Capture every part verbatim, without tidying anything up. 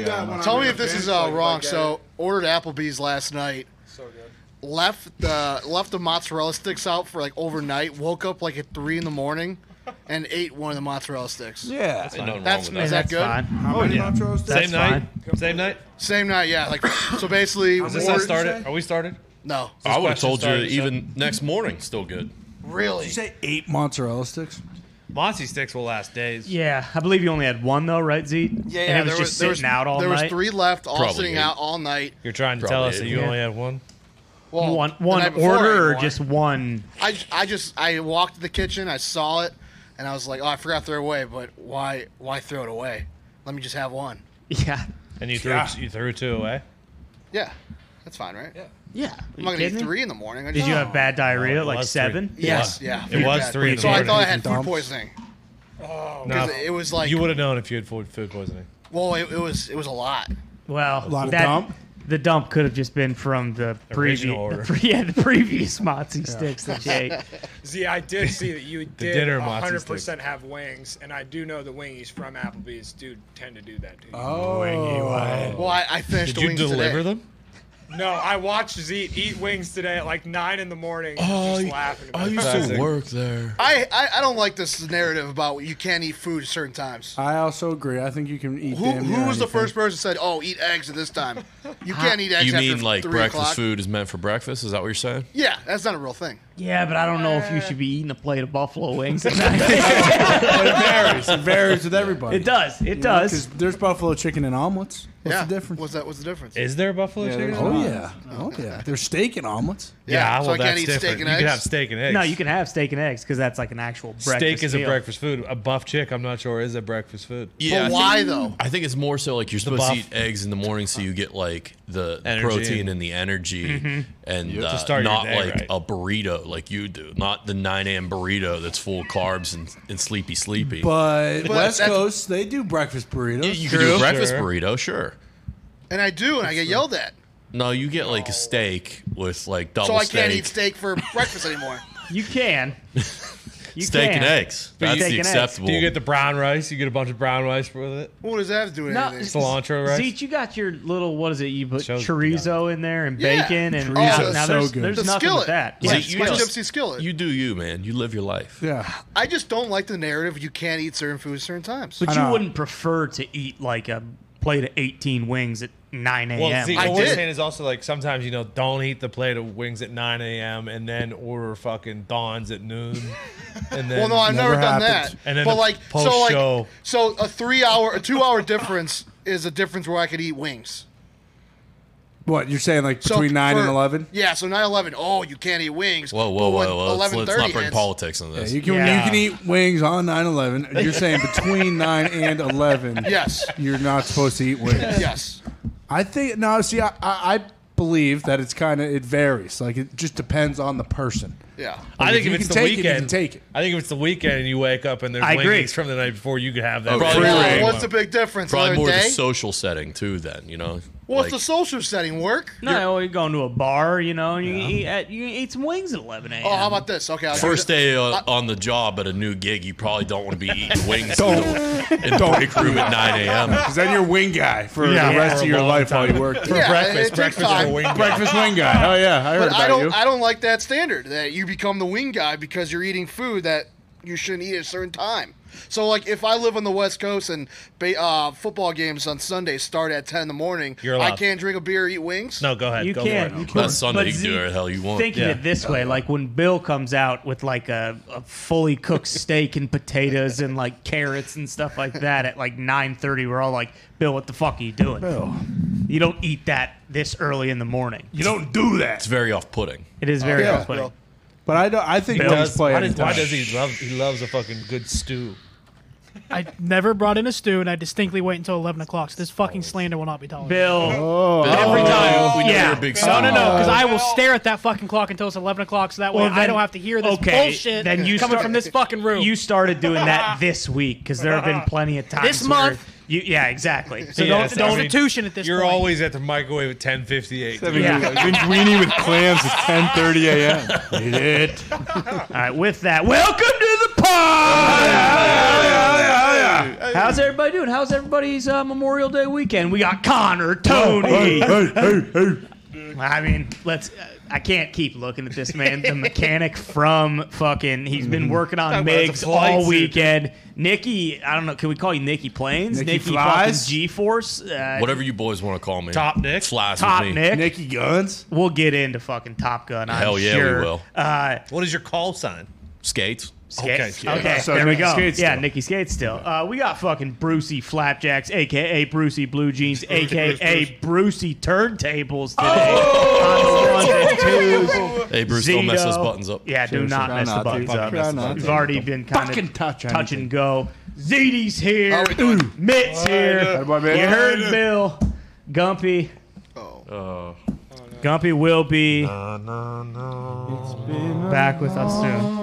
that Tell me if this is uh, wrong. So ordered Applebee's last night. So good. Left the left the mozzarella sticks out for like overnight. Woke up like at three in the morning, and ate one of the mozzarella sticks. Yeah, that's fine. That's, Is is that That's good? fine. How many yeah. mozzarella sticks? That's Same night. fine. Same night. Same night, yeah. Like so, basically. Is this how ordered- started? Are we started? No. This I would have question told you started, so- even next morning, still good. Really? Did you say eight mozzarella sticks? Mozzie sticks will last days. Yeah, I believe you only had one though, right, Zeke? Yeah, and yeah. it was there just was there sitting was, out all there night. was three left, all Probably sitting eight. out all night. You're trying to Probably tell us that eight. you Yeah. only had one? Well, one the one night before I ate order or one. just one? I, I just I walked to the kitchen, I saw it, and I was like, oh, I forgot to throw it away. But why why throw it away? Let me just have one. Yeah, And you threw Yeah. you threw two away? Yeah, that's fine, right? Yeah. yeah. I'm not gonna eat three in the morning. I Did just, you have bad diarrhea, No, it like was three. seven? Yes, yeah. It pretty was bad. three in the So I morning. thought I had food Dumps. poisoning. No, Because it was like, you would have known if you had food, food poisoning. well, it, it was it was a lot. Well, A lot of that, dump? The dump could have just been from the previous, Original order. the pre- yeah, the previous Mozzie sticks that you ate. Z, I did see that you did dinner one Mozzie hundred percent have wings, and I do know the wingies from Applebee's do tend to do that to you. Oh, Well, I, I finished Did the you wings deliver today. them? No, I watched Z eat wings today at like nine in the morning, Oh, just laughing about I it. used to work there. I, I I don't like this narrative about you can't eat food at certain times. I also agree. I think you can eat. Who damn who near was the anything. first person who said, "Oh, eat eggs at this time"? You can't eat eggs You after mean like three breakfast o'clock. food is meant for breakfast? Is that what you're saying? Yeah, that's not a real thing. Yeah, but I don't know if you should be eating a plate of buffalo wings at night. But it varies. It varies with everybody. It does. It You know, does. 'cause there's buffalo chicken and omelets. What's yeah. the difference? What's that? What's the difference? Is there buffalo Yeah, chicken? there's- oh yeah, oh yeah. There's steak and omelets. Yeah, well, so I can't that's eat different. steak and you eggs? can have steak and eggs. No, you can have steak and eggs because that's like an actual breakfast Steak is a meal. breakfast food. A buff chick, I'm not sure, is a breakfast food. Yeah. I But think- why though? I think it's more so like you're supposed buff. to eat eggs in the morning so you get like the Energy protein and- and the energy and To uh, start your not day like right. a burrito like you do. Not the nine a.m. burrito that's full of carbs and, and sleepy sleepy. But, But West that's- Coast, they do breakfast burritos. Yeah, you can do a breakfast Sure. burrito, sure. And I do, and I get yelled at. No, you get like a steak with like double So I steak. can't eat steak for breakfast anymore. You can. You steak can. and eggs. But That's steak the and eggs. acceptable. Do you get the brown rice? You get a bunch of brown rice with it? What does that have to do with No, anything? Cilantro rice? Zeke, you got your little, what is it? You put Shows- chorizo in there and Yeah. bacon and Chorizo now, is now so there's, good. there's The nothing skillet. with that. Yeah, Yeah, you my just- gypsy skillet. You do you, man. You live your life. yeah. I just don't like the narrative you can't eat certain foods at certain times. but I you know. wouldn't prefer to eat like a plate of eighteen wings at nine a.m. Well, see, I what we're did. saying is also like sometimes, you know, don't eat the plate of wings at nine a.m. and then order fucking Dawn's at noon. And then Well, no, I've never, Never done happened. that. And then but the like, so post-show- like, so a three-hour, a two-hour difference is a difference where I could eat wings. What you're saying, like So between nine for- and eleven? Yeah, so nine eleven. Oh, you can't eat wings. Whoa, whoa, But when whoa, whoa. Let's, eleven let's thirty not bring hits- politics in Yeah, this. you can Yeah. you can eat wings on nine eleven. You're saying between nine and eleven. Yes. You're not supposed to eat wings. Yes. I think no. See, I, I, I believe that it's kind of it varies. Like it just depends on the person. Yeah. I think if if you it's can the take it, you weekend, can take it. I think if it's the weekend and you wake up and there's I agree. wings from the night before, you could have that. Oh, for free free. Well, reign. what's the big difference? Probably Another more day? the social setting too. Then you know. What's like- the social setting? Work? No, you're going to a bar, you know, and you, can eat at, you can eat some wings at eleven a.m. Oh, how about this? Okay. I'll First do it. day uh, on the job at a new gig, you probably don't want to be eating wings in the in the break room at nine a.m. Because then you're wing guy for Yeah, the rest for of a your long life time. while you work. For Yeah, breakfast, it takes breakfast time. for a wing guy. Breakfast wing guy. Oh yeah, I heard But about I don't. you. I don't like that standard that you become the wing guy because you're eating food that you shouldn't eat at a certain time. So, like, if I live on the West Coast and ba- uh, football games on Sunday start at ten in the morning, You're I allowed. can't drink a beer or eat wings? No, go ahead. You go can. For it. You can. That's Sunday. But You can do Zeke, whatever the hell you want. Thinking Yeah. it this way, like when Bill comes out with like a, a fully cooked steak and potatoes and like carrots and stuff like that at like nine thirty, we're all like, Bill, what the fuck are you doing? Bill. You don't eat that this early in the morning. You don't do that. It's very off-putting. It is very yeah. off-putting. Bill. But I don't. I think Bill wings Does- play why, any does, why time. does he love? He loves a fucking good stew. I never brought in a stew, and I distinctly wait until eleven o'clock. So this fucking slander will not be tolerated. Bill, Oh, every time. We know yeah. you're a big No, no, no, star. because I will stare at that fucking clock until it's eleven o'clock, so that way Well, I then- don't have to hear this okay, bullshit then you coming start- from this fucking room. You started doing that this week because there have been plenty of times. This where month? You, yeah, exactly. So Yeah, don't, so don't I mean, institution at this You're point. always at the microwave at ten fifty-eight. Yeah. Linguini with clams is ten thirty a.m. Eat it. All right, with that, welcome to the pod. How's everybody doing? How's everybody's uh, Memorial Day weekend? We got Connor, Tony. Hey, hey, hey, hey. I mean, let's. Uh, I can't keep looking at this man. The mechanic from fucking. He's been working on Talk about the MiGs flight all suit. weekend. Nikki, I don't know. Can we call you Nikki Planes? Nikki Nikki Flies? fucking G-Force. Uh, Whatever you boys want to call me. Top Nick. Flies Top with me. Nick. Nicky Guns. We'll get into fucking Top Gun. I'm Hell yeah, we sure. will. Uh, What is your call sign? Skates. Okay, Skates. Okay, So there we Nikki go. Skates Yeah, still. Nikki Skates still. Uh, we got fucking Brucey Flapjacks, a k a. Brucey Blue Jeans, a k a. Brucey Turntables today. Oh! On the ones and twos. Hey, Bruce, don't mess Zito. those buttons up. Yeah, do Sure, not sure. mess Try the not to. buttons up. Try not We've to. already been kind Fucking of touch touch anything. and go. Zeddy's here. How are we doing? Mitt's here. Attaboy, man. You heard Bill. Gumpy. Oh. Gumpy will be No, no, no. back with us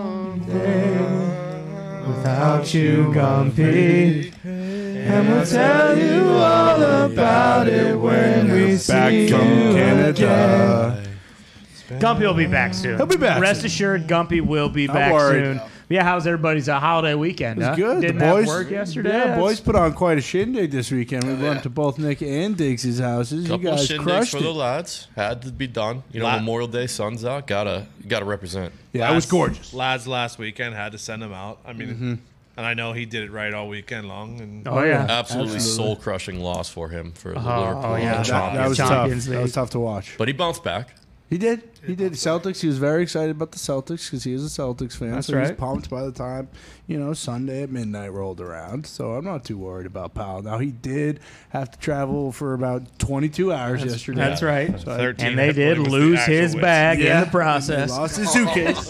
soon. Without you, Gumpy. And we'll tell you all about it when we Back from Canada. Gumpy will be back soon. He'll be back Rest soon. assured, Gumpy will be Not back worried. soon. Yeah, how's everybody's uh, holiday weekend? It was huh? good. Didn't the have boys, work yesterday. Yeah, That's- boys put on quite a shindig this weekend. We went to both Nick and Diggs' houses. Couple you of guys shindigs crushed for it. the lads. Had to be done. You know, La- Memorial Day, sun's out. Gotta, gotta represent. Yeah, it was Lads- gorgeous. Lads last weekend had to send him out. I mean, and I know he did it right all weekend long. And Oh yeah. Absolutely, Absolutely. soul-crushing loss for him for the Oh, Liverpool oh, yeah. That, champions. that was Champions tough. That League. was tough to watch. But he bounced back. He did. He did. Celtics. He was very excited about the Celtics because he is a Celtics fan. That's so he was right. pumped by the time, you know, Sunday at midnight rolled around. So I'm not too worried about Powell. Now, he did have to travel for about twenty-two hours yesterday. That's right. So I- thirteen And they hit did points was the lose actual his win. bag in the He process. lost his suitcase.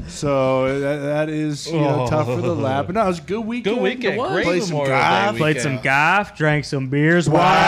so that, that is, you know, tough for the lap. But no, it was a good weekend. Good weekend. Great Played some Memorial Day golf. Played weekend. some golf, drank some beers,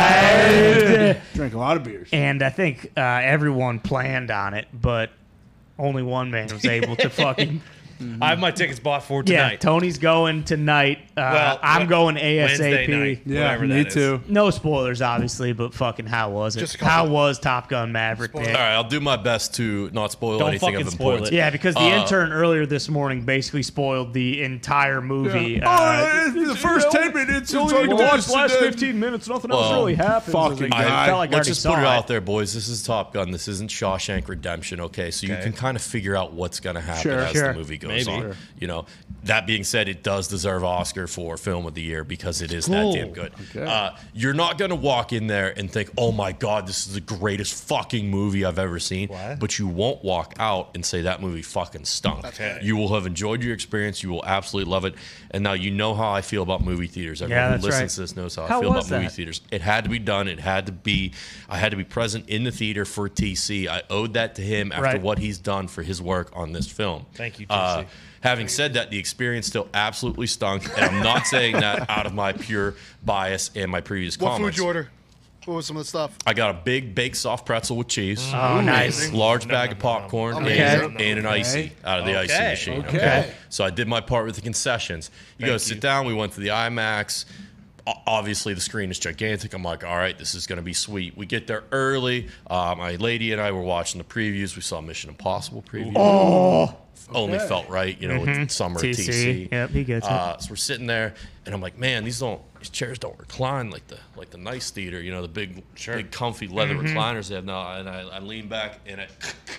wide. Drank a lot of beers. And I think uh, everyone planned on it, but only one man was able to fucking. I have my tickets bought for Yeah, tonight. Tony's going tonight. Uh, Well, I'm Wed- going Wednesday ASAP. night. Yeah, whatever me that is. too. No spoilers, obviously, but fucking how was it? Just a couple. How was Top Gun Maverick? Nick? All right, I'll do my best to not spoil Don't anything fucking of spoil importance. it. Yeah, because the Uh, intern earlier this morning basically spoiled the entire movie. Oh, Uh, the first ten minutes. you it's only need to like watch this the last and then- fifteen minutes. Nothing else Well, really happens. fucking I, guy. felt like I Let's already just put saw it it. out there, boys. This is Top Gun. This isn't Shawshank Redemption, okay? So you Okay. can kind of figure out what's going to happen Sure. as Sure. the movie goes Maybe. on. Sure. You know, that being said, it does deserve Oscar for Film of the Year because it is Cool. that damn good. Okay. Uh, you're not going to walk in there and think, oh my God, this is the greatest fucking movie I've ever seen. What? But you won't walk out and say that movie fucking stunk. Okay. You will have enjoyed your experience. You will absolutely love it. And now you know how I feel about movie theaters. Everyone Yeah, who that's listens right. to this knows how, How I feel was about movie that? theaters. It had to be done. It had to be. I had to be present in the theater for T C. I owed that to him after Right. what he's done for his work on this film. Thank you, T C. Uh, having said that, the experience still absolutely stunk, and I'm not saying that out of my pure bias and my previous What food comments. you order? What was some of the stuff? I got a big baked soft pretzel with cheese. Oh, nice. Large bag of popcorn Okay. and, and an Okay. icy out of the icy Okay. machine. Okay. Okay. So I did my part with the concessions. You go Thank sit you. down. We went to the IMAX. O- Obviously, the screen is gigantic. I'm like, all right, this is going to be sweet. We get there early. Uh, my lady and I were watching the previews. We saw Mission Impossible preview. Oh, Only felt right, you know, with summer T T C. C. Yep, he gets it. Uh, so we're sitting there, and I'm like, man, these don't, these chairs don't recline like the like the nice theater, you know, the big, big comfy leather recliners they have now. And I, I lean back, and it,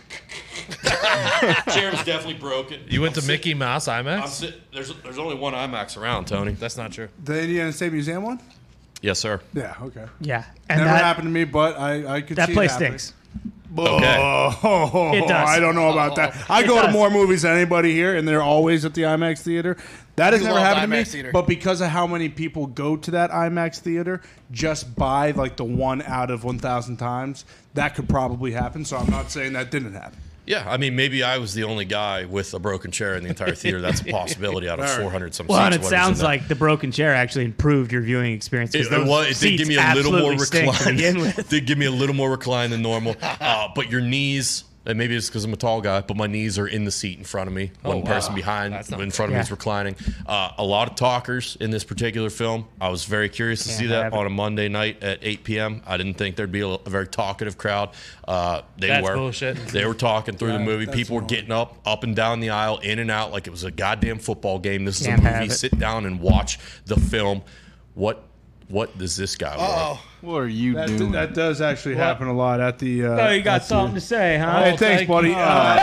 chair is definitely broken. You went to I'm Mickey Mouse I'm IMAX? sit, there's there's only one IMAX around, Tony. That's not true. The Indiana State Museum one? Yes, sir. Yeah, okay. yeah. And Never that, happened to me, but I, I could that see place it happening. stinks. Oh, It does. I don't know about that. I It go to does. more movies than anybody here, and they're always at the IMAX theater. That has You never love happened to me. IMAX theater. But because of how many people go to that IMAX theater, just by like the one out of one thousand times, that could probably happen. So I'm not saying that didn't happen. Yeah, I mean, maybe I was the only guy with a broken chair in the entire theater. That's a possibility out of All right. four hundred some Well, seats. and it whatever's in sounds there. like the broken chair actually improved your viewing experience. 'cause It, those it, was, it did seats give me a little more absolutely stink to recline. begin with. It did give me a little more recline than normal. Uh, but your knees, and maybe it's because I'm a tall guy, but my knees are in the seat in front of me. One wow. person behind, That's not in good. front of me Yeah. is reclining. Uh, a lot of talkers in this particular film. I was very curious to Can't see that have it. on a Monday night at eight p.m. I didn't think there'd be a, a very talkative crowd. Uh, they That's were. bullshit. They were talking through the Yeah, movie. that's People were wrong. getting up, up and down the aisle, in and out like it was a goddamn football game. This is Can't a have movie. it. Sit down and watch the film. what what does this guy Oh, want? What are you That, doing? that does actually happen a lot at the. Uh, Oh, you got at something the, to say, huh? Hey, thanks, thank buddy. you. Uh,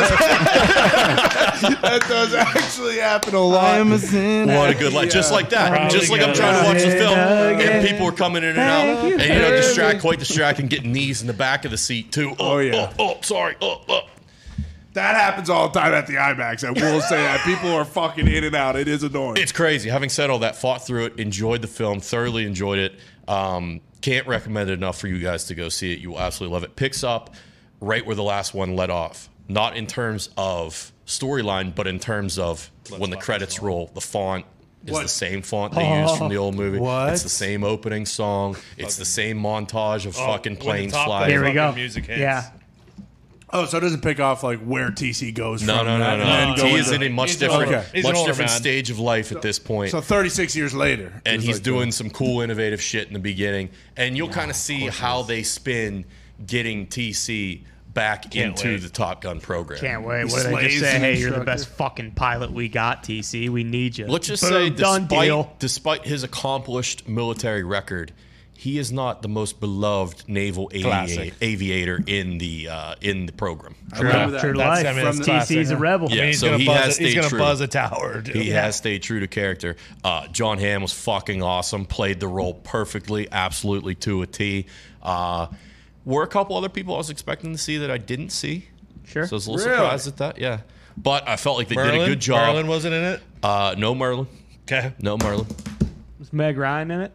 that does actually happen a lot. I am a sinner. What a good life. Just like that. Probably Just like I'm good. trying to watch the film, Again. and people are coming in and out. Thank you And, you know, very distract, quite distracting, getting knees in the back of the seat, too. Oh, Oh, yeah. Oh, oh sorry. Oh, oh. That happens all the time at the IMAX. I will say that people are fucking in and out. It is annoying. It's crazy. Having said all that, fought through it, enjoyed the film, thoroughly enjoyed it. Um, can't recommend it enough for you guys to go see it. You will absolutely love it. Picks up right where the last one let off. Not in terms of storyline, but in terms of when the credits roll, the font is What? the same font they used from the old movie. What? It's the same opening song. It's the same montage of fucking when the planes Top Gun flying. Here we fucking go. music hits. Yeah. Oh, so it doesn't pick off like where T C goes No, from no, that no, and then no. go He is into- in a much He's an different, older- he's an much older different man. stage of life at this point. So thirty-six years later. and is he's like doing the- some cool, innovative shit in the beginning. And you'll kind of see how they spin getting T C back Can't into wait. the Top Gun program. Can't wait. He What do they slays just say? the Hey, you're the instructor. best fucking pilot we got, T C. We need you. Let's just Boom, say, done deal. despite, despite his accomplished military record, he is not the most beloved naval Classic. avi- aviator in the uh, in the program. True, remember that. true to That's- life. I mean, it's T classic. C's a rebel. Yeah. He's so gonna he buzz. has a, he's stayed gonna true. buzz a tower. Dude. He has stayed true to character. Uh, John Hamm was fucking awesome. Played the role perfectly, absolutely to a T. Uh, were a couple other people I was expecting to see that I didn't see. Sure. So I was a little Really? surprised at that. Yeah, but I felt like they Merlin? did a good job. Merlin wasn't in it. Uh, no Merlin. Okay. No Merlin. Was Meg Ryan in it?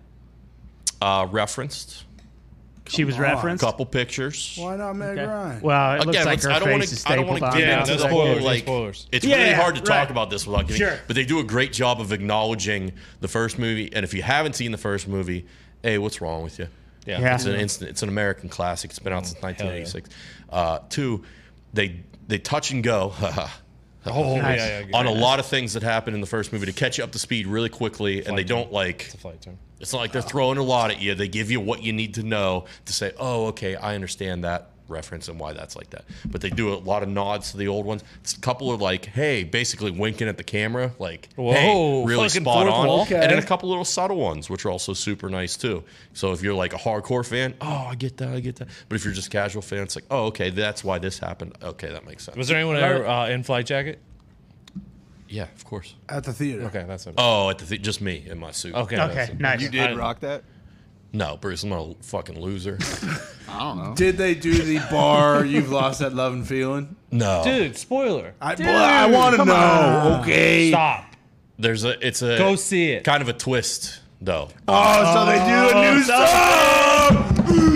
Uh, referenced. She was on. referenced. Couple pictures. Why not Meg Okay. Ryan? Well, it looks Again, like let's- her I don't want face is to. I don't stapled want on to get Yeah, into no the spoilers, whole no like. spoilers. It's Yeah, really hard to right. talk about this without getting. Sure. But they do a great job of acknowledging the first movie, and if you haven't seen the first movie, hey, what's wrong with you? Yeah. Yeah. It's an instant. It's an American classic. It's been out since nineteen eighty-six. Uh, two, they they touch and go. Oh, Nice. yeah, yeah. on a lot of things that happen in the first movie to catch you up to speed really quickly, and they don't like. It's a flight term. It's not like they're throwing a lot at you. They give you what you need to know to say, oh, okay, I understand that reference and why that's like that. But they do a lot of nods to the old ones. It's a couple of like, hey, basically winking at the camera, like, Whoa, hey, really fucking spot fourth on. wall. Okay. And then a couple little subtle ones, which are also super nice too. So if you're like a hardcore fan, oh, I get that, I get that. But if you're just a casual fan, it's like, oh, okay, that's why this happened. Okay, that makes sense. Was there anyone ever uh, in flight jacket? Yeah, of course. At the theater. Okay, that's what. Oh, at the th- just me in my suit. Okay. Okay, that's- nice. You I did didn't- rock that? No, Bruce, I'm not a fucking loser. I don't know. Did they do the bar You've Lost That Love and Feeling? No. Dude, spoiler. I, well, I want to know. Okay. Stop. There's a it's a Go see it. kind of a twist though. Oh, so they do a new song.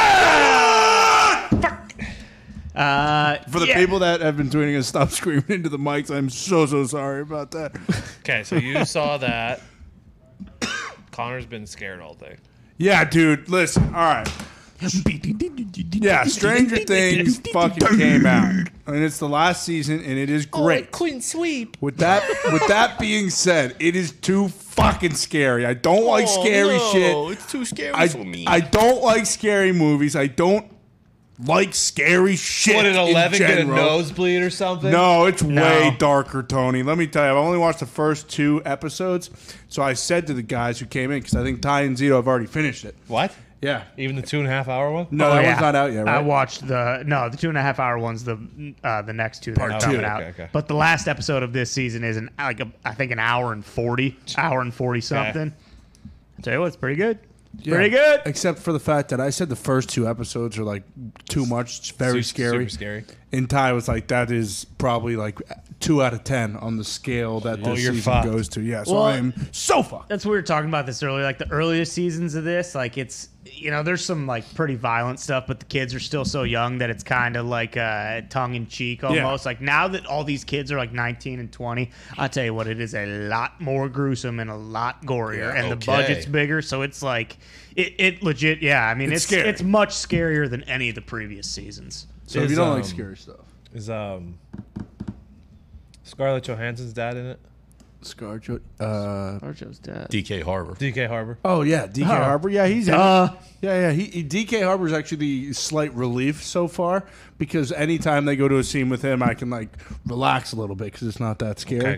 Uh, For the yeah. people that have been tweeting us, stop screaming into the mics. I'm so so sorry about that. Okay, so you saw that. Connor's been scared all day. Yeah, dude. Listen. All right. Yeah, Stranger Things fucking came out, and it's the last season, and it is great. Queen sweep. With that, with that being said, it is too fucking scary. I don't like scary shit. It's too scary I, for me. I don't like scary movies. I don't like scary shit. What did in eleven get a general. nosebleed or something? No, it's No. way darker, Tony. Let me tell you, I've only watched the first two episodes. So I said to the guys who came in, because I think Ty and Zito have already finished it. What? Yeah. Even the two and a half hour one? No, Oh, that yeah. one's not out yet, I right? watched the no, the two and a half hour one's the uh, the next two that Part are two. coming Okay, out. okay, okay. But the last episode of this season is an like a, I think an hour and forty, hour and forty something. Tell you what, it's pretty good. It's Yeah. Pretty good. Except for the fact that I said the first two episodes are like too much. It's very Super- scary. super scary. And Ty was like, that is probably like two out of ten on the scale that this Oh, you're season fucked. goes to. Yeah, so Well, I am so fucked. That's what we were talking about this earlier. Like the earliest seasons of this, like it's you know, there's some like pretty violent stuff, but the kids are still so young that it's kind of like uh, tongue in cheek almost. Like now that all these kids are like nineteen and twenty, I'll tell you what, it is a lot more gruesome and a lot gorier, and the Okay. budget's bigger, so it's like it, it legit. Yeah, I mean, It's it's scary. it's much scarier than any of the previous seasons. So if Is, you don't um, like scary stuff. Is um Scarlett Johansson's dad in it? Scarjo, uh, Arjo's dead. D K Harbor. D K Harbor. oh yeah, D K Harbor. Yeah, he's in it. Uh, Yeah, yeah. He, he D K Harbour is actually the slight relief so far because anytime they go to a scene with him, I can like relax a little bit because it's not that scary. Okay, good.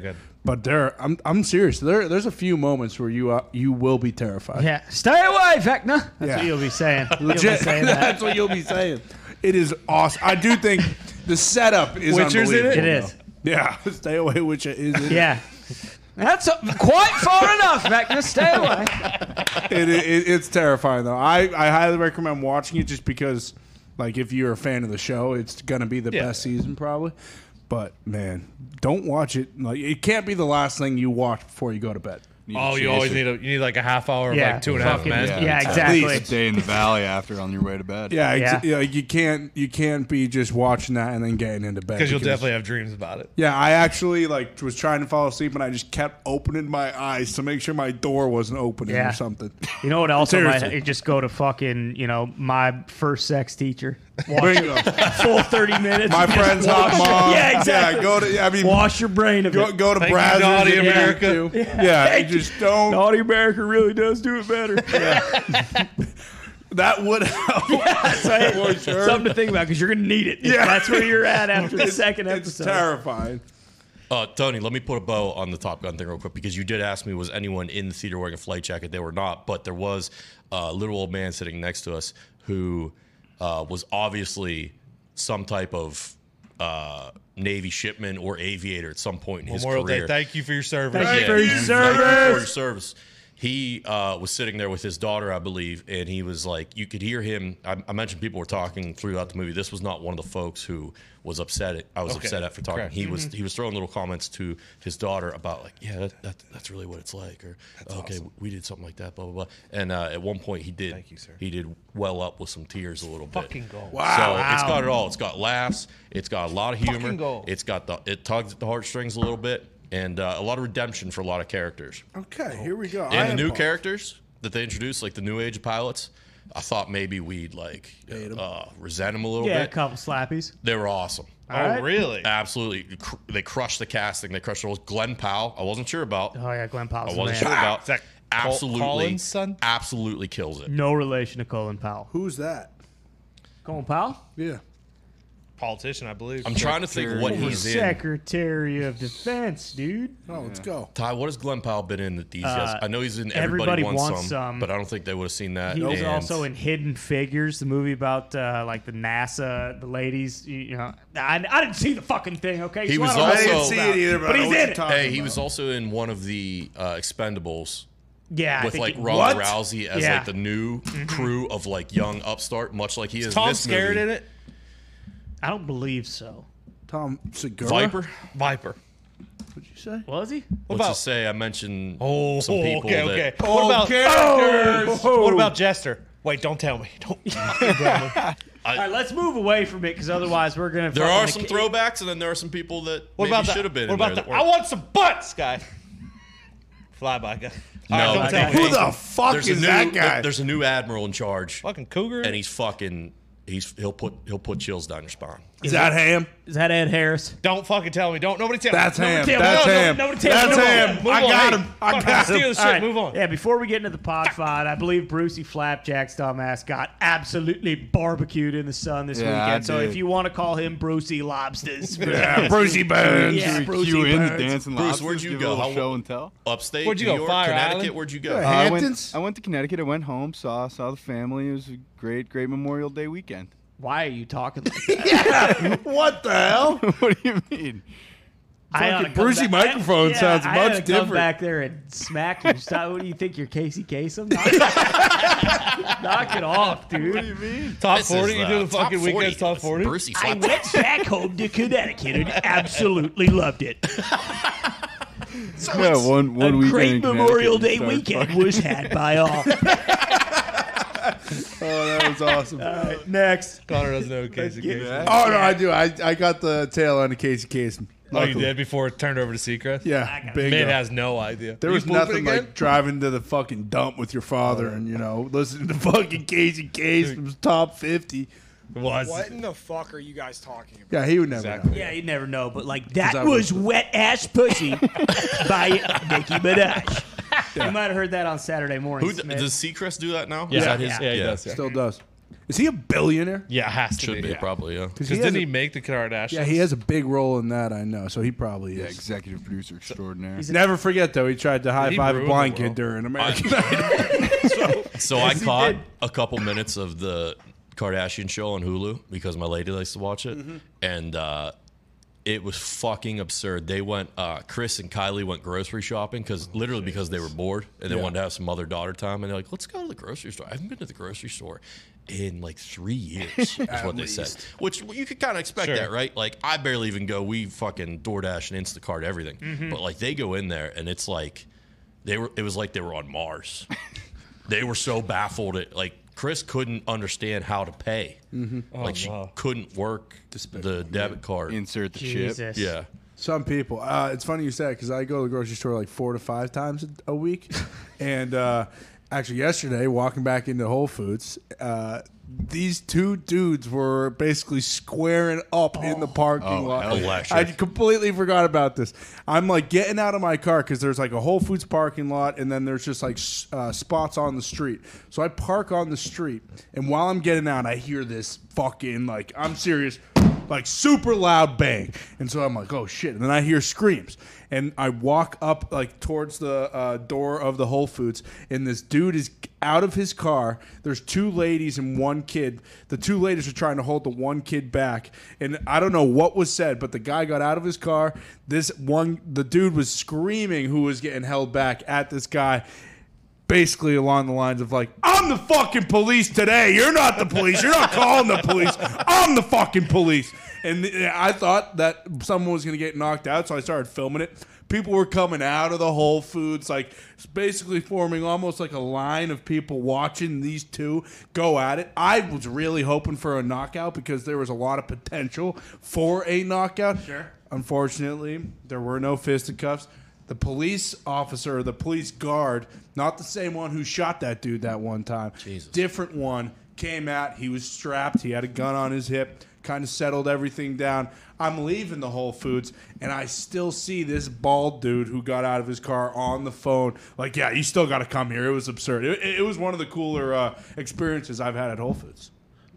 But there, I'm I'm serious. There, there's a few moments where you uh, you will be terrified. Yeah, stay away, Vecna. That's Yeah. what you'll be saying. You'll be Legit, saying that. that's what you'll be saying. It is awesome. I do think the setup is Witcher's in it? unbelievable. It is. though. Yeah, stay away, Witcher is in it. Yeah. That's uh, quite far enough, Vecna. Stay away. It, it, it's terrifying though. I, I highly recommend watching it just because, like, if you're a fan of the show, it's gonna be the Yeah. best season probably. But man, don't watch it. Like, it can't be the last thing you watch before you go to bed. Oh, you always need a you need like a half hour of Yeah, like two and a half fucking- men. yeah, it's exactly. At least a day in the valley after on your way to bed. Yeah, ex- Yeah. yeah. You can't you can't be just watching that and then getting into bed Because you'll definitely have dreams about it. Yeah, I actually like was trying to fall asleep and I just kept opening my eyes to make sure my door wasn't opening Yeah. or something. You know what else? I Seriously. might just go to fucking, you know, my first sex teacher. Watch Bingo. full thirty minutes. My Just friend's wash- hot mom. Yeah, exactly. Yeah, go to. I mean, Wash your brain of go, it. go to Thank you, Brazzers Naughty if you America. need to. Yeah, you just don't. Naughty America really does do it better. That would help. That's right. For sure. Something to think about because you're going to need it. Yeah. That's where you're at after the It's- second It's episode. terrifying. Uh, Tony, let me put a bow on the Top Gun thing real quick because you did ask me was anyone in the theater wearing a flight jacket. They were not, but there was a little old man sitting next to us who uh, was obviously some type of uh, Navy shipman or aviator at some point in his Memorial career. Day. Thank you for your service. Thank you Yeah, for your thank you for service. your service. He uh, was sitting there with his daughter, I believe, and he was like, you could hear him. I, I mentioned people were talking throughout the movie. This was not one of the folks who was upset. At, I was Okay. upset at for talking. Correct. He was he was throwing little comments to his daughter about like, yeah, that, that, that's really what it's like, or okay, we did something like that, blah blah blah. And uh, at one point, he did. Thank you, sir. He did well up with some tears a little bit. Fucking gold. So it's got it all. It's got laughs. It's got a lot of humor. Fucking gold. It's got the it tugs at the heartstrings a little bit. And uh, a lot of redemption for a lot of characters. Okay, here we go. I And the am new pumped. characters that they introduced, like the new age pilots, I thought maybe we'd like uh, resent them a little Yeah, a bit. couple slappies. They were awesome. Oh, right. really? Absolutely. Cr- They crushed the casting. They crushed the roles. Glenn Powell, I wasn't sure about. Oh, yeah, Glenn Powell's I the wasn't man. sure about. Is that Col- absolutely, Colin's son? absolutely kills it. No relation to Colin Powell. Who's that? Colin Powell? Yeah. Politician, I believe. I'm trying to think what Former he's in. Secretary of Defense, dude. Oh, let's go. Ty, what has Glenn Powell been in that these guys? I know he's in Everybody, Everybody Wants, Wants Some, Some. but I don't think they would have seen that. He was And- also in Hidden Figures, the movie about uh, like the NASA, the ladies. You, you know, I, I didn't see the fucking thing. Okay, He So was I don't know also- I didn't what see it's it about. either, but, but I know he's what in you're it. talking Hey, he about. was also in one of the uh, Expendables Yeah, I with think like he- Ronda What? Rousey as Yeah. like the new crew of like young upstart, much like he is. Tom in this Scared movie. in it? I don't believe so. Tom Segura. Viper. Viper. What'd you say? Was he? Let's about- just say I mentioned Oh, some people okay, that. okay. What about characters. What about Jester? Wait, don't tell me. Don't. All right, let's move away from it because otherwise we're gonna. There fucking are some ac- throwbacks, and then there are some people that What maybe about the, should have been What in about there. the? that I weren't. want some butts, guy. Flyby guy. No, All right, don't I tell think- me. Who the fuck There's a is new, that guy? There's a new admiral in charge, Fucking cougar. and he's fucking. He's he'll put he'll put chills down your spine. Is that Ham? Is that Ed Harris? Don't fucking tell me. Don't. Nobody tell That's me. Ham. Nobody tell That's me. No, Ham. No, nobody tell me. That's Move on. Ham. Move I on. got Hey, him. I fucking got steal him. the shit. All right. Move on. Yeah, before we get into the pod fight, I believe Brucey Flapjack's dumbass got absolutely barbecued in the sun this Yeah, I weekend. So did. if you want to call him Brucey Lobsters, Yeah, Brucey Burns. Yeah, Should we Brucey cue in the Burns. dancing Bruce, lobsters, where'd you give go? a little How- show and tell? Upstate, Where'd you New go, York, Fire Connecticut. Island? Where'd you go? Yeah. Uh, I went. Hamptons? I went to Connecticut. I went home, saw saw the family. It was a great, great Memorial Day weekend. why are you talking like that? What the hell? What do you mean? I oughta Fucking come Brucey back- microphone yeah, sounds I much oughta come different. back there and smack you. Stop- What do you think? You're Casey Kasem? Knock, knock it off, dude. What do you mean? Top This forty. is, You uh, do the fucking top weekend top It's forty. Brucey I Flap- went back home to Connecticut and absolutely loved it. Yeah, one one A weekend. great in Connecticut, Memorial you Day start weekend fucking- was had by all. Oh, that was awesome. Next. Connor doesn't know Casey Kasem. Yeah. Oh no, I do. I I got the tail on the Casey Kasem. Oh, you Luckily. did before it turned over to Seacrest? Yeah, big. Mid has no idea. There You was pooping nothing again? like driving to the fucking dump with your father and, you know, listening to fucking Casey Kasem's top fifty. It was. What in the fuck are you guys talking about? Yeah, he would never Exactly. know. Yeah, you never know, but like that I was was- Wet Ass Pussy by Nicki Minaj. You might have heard that on Saturday morning. Who d- Smith. does Seacrest do that now? Yeah, Is that his? yeah, he does. Yeah. Still does. Is he a billionaire? Yeah, it has to Should be, yeah. probably, yeah. Because he has didn't a- he make the Kardashians? Yeah, he has a big role in that, I know. So he probably Yeah, is. executive producer extraordinaire. Never forget, though, he tried to high he five a ruin blind the kid world? during American Idol. So I caught a couple minutes of the Kardashian show on Hulu because my lady likes to watch it, and uh, it was fucking absurd. They went, uh, Chris and Kylie went grocery shopping because literally because they were bored and they Yeah. wanted to have some mother daughter time, and they're like, "Let's go to the grocery store." I haven't been to the grocery store in like three years, is what they said. Which you could kind of expect Sure. that, right? Like I barely even go. We fucking DoorDash and Instacart everything, but like they go in there and it's like they were. It was like they were on Mars. They were so baffled at like Chris couldn't understand how to pay. Like she no. couldn't work the debit card. Insert the chip. Jesus. Yeah. Some people. Uh, it's funny you said because I go to the grocery store like four to five times a, a week, and uh, actually yesterday walking back into Whole Foods, uh, these two dudes were basically squaring up in the parking Oh, lot. hell yeah. I completely forgot about this. I'm like getting out of my car because there's like a Whole Foods parking lot, and then there's just like s- uh, spots on the street. So I park on the street, and while I'm getting out, I hear this fucking like I'm serious. Like super loud bang, and so I'm like, oh shit! And then I hear screams, and I walk up like towards the uh, door of the Whole Foods, and this dude is out of his car. There's two ladies and one kid. The two ladies are trying to hold the one kid back, and I don't know what was said, but the guy got out of his car. This one, the dude was screaming, who was getting held back at this guy. Basically along the lines of like, I'm the fucking police today. You're not the police. You're not calling the police. I'm the fucking police. And I thought that someone was going to get knocked out, so I started filming it. People were coming out of the Whole Foods, like basically forming almost like a line of people watching these two go at it. I was really hoping for a knockout because there was a lot of potential for a knockout. Sure. Unfortunately, there were no fisticuffs. The police officer, the police guard, not the same one who shot that dude that one time. Jesus. Different one, came out. He was strapped. He had a gun on his hip, kind of settled everything down. I'm leaving the Whole Foods, and I still see this bald dude who got out of his car on the phone. Like, yeah, you still got to come here. It was absurd. It, it was one of the cooler uh, experiences I've had at Whole Foods.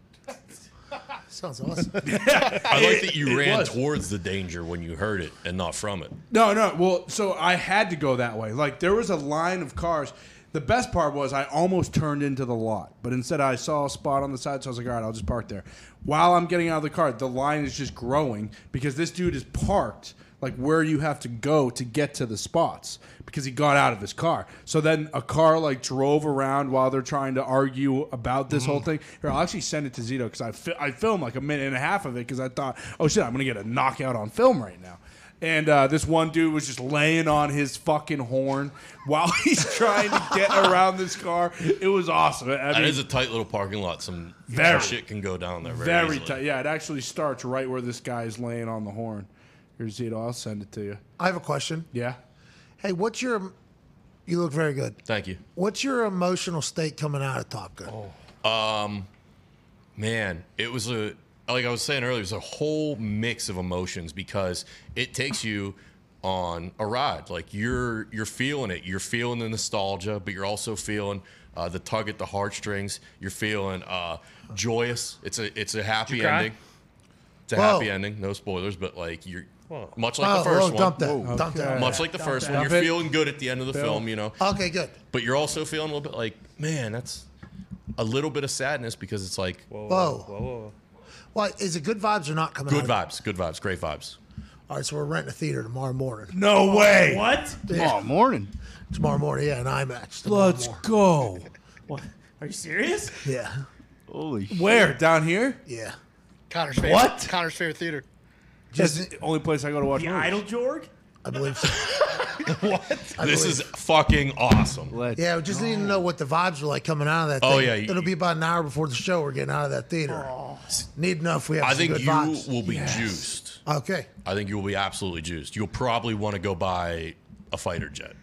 Sounds awesome. I like that you It ran was. towards the danger when you heard it and not from it. No, no. Well, so I had to go that way. Like there was a line of cars. The best part was I almost turned into the lot, but instead I saw a spot on the side, so I was like, all right, I'll just park there. While I'm getting out of the car, the line is just growing because this dude is parked like where you have to go to get to the spots because he got out of his car. So then a car like drove around while they're trying to argue about this whole thing. Here, I'll actually send it to Zito because I, fi- I filmed like a minute and a half of it because I thought, oh shit, I'm going to get a knockout on film right now. And uh, this one dude was just laying on his fucking horn while he's trying to get around this car. It was awesome. I That mean, is a tight little parking lot. Some, Very. some shit can go down there very, very easily. tight. Yeah, it actually starts right where this guy is laying on the horn. Here's Zito. I'll send it to you. I have a question. Yeah. Hey, what's your? You look very good. Thank you. What's your emotional state coming out of Top Gun? Um, man, it was a like I was saying earlier, it was a whole mix of emotions because it takes you on a ride. Like you're you're feeling it. You're feeling the nostalgia, but you're also feeling uh, the tug at the heartstrings. You're feeling uh, joyous. It's a it's a happy cry? ending. It's a Whoa. happy ending. No spoilers, but like you're Whoa. much like oh, the first oh, one. dump that. Whoa. Dump that. Much like the first one, Dump you're it. feeling good at the end of the Bill. film, you know. Okay, good. But you're also feeling a little bit like, man, that's a little bit of sadness because it's like Whoa. Whoa. Whoa. whoa. Well, is it good vibes or not coming good out? vibes, good vibes, great vibes. All right, so we're renting a theater tomorrow morning. No way. What? Oh, morning. Tomorrow morning, yeah, an IMAX. tomorrow Let's morning. go. What? Are you serious? Yeah, Holy shit. Where? Down here? yeah. Connor's favorite. What? Connor's favorite theater. That's Just, the only place I go to watch The movies. Idol Jorg? I believe so. I This believe. is fucking awesome. Let's Yeah, we just need to know what the vibes were like coming out of that. Oh, thing. yeah, you- It'll be about an hour before the show. We're getting out of that theater. Need to know if we have I some think good you vibes. will be juiced. Okay. I think you will be absolutely juiced. You'll probably want to go buy a fighter jet.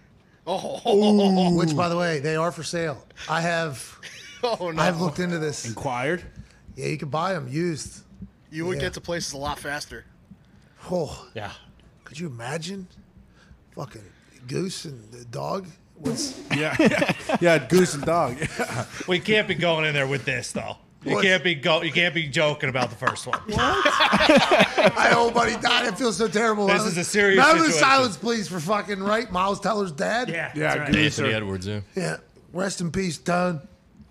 Oh, Which, by the way, they are for sale. I have. oh no. I've looked into this. Inquired? Yeah, you can buy them used. you would yeah. get to places a lot faster. Oh, Yeah. could you imagine? Fucking Goose and the dog. What's Yeah. yeah, Goose and Dog. We can't be going in there with this though. You What? can't be go. You can't be joking about the first one. My old buddy died. I feel so terrible. This is a serious Moment of situation. silence, please, for fucking right. Miles Teller's dad. Yeah, Yeah, that's right. good. Anthony Edwards, yeah. Yeah. Rest in peace, Don.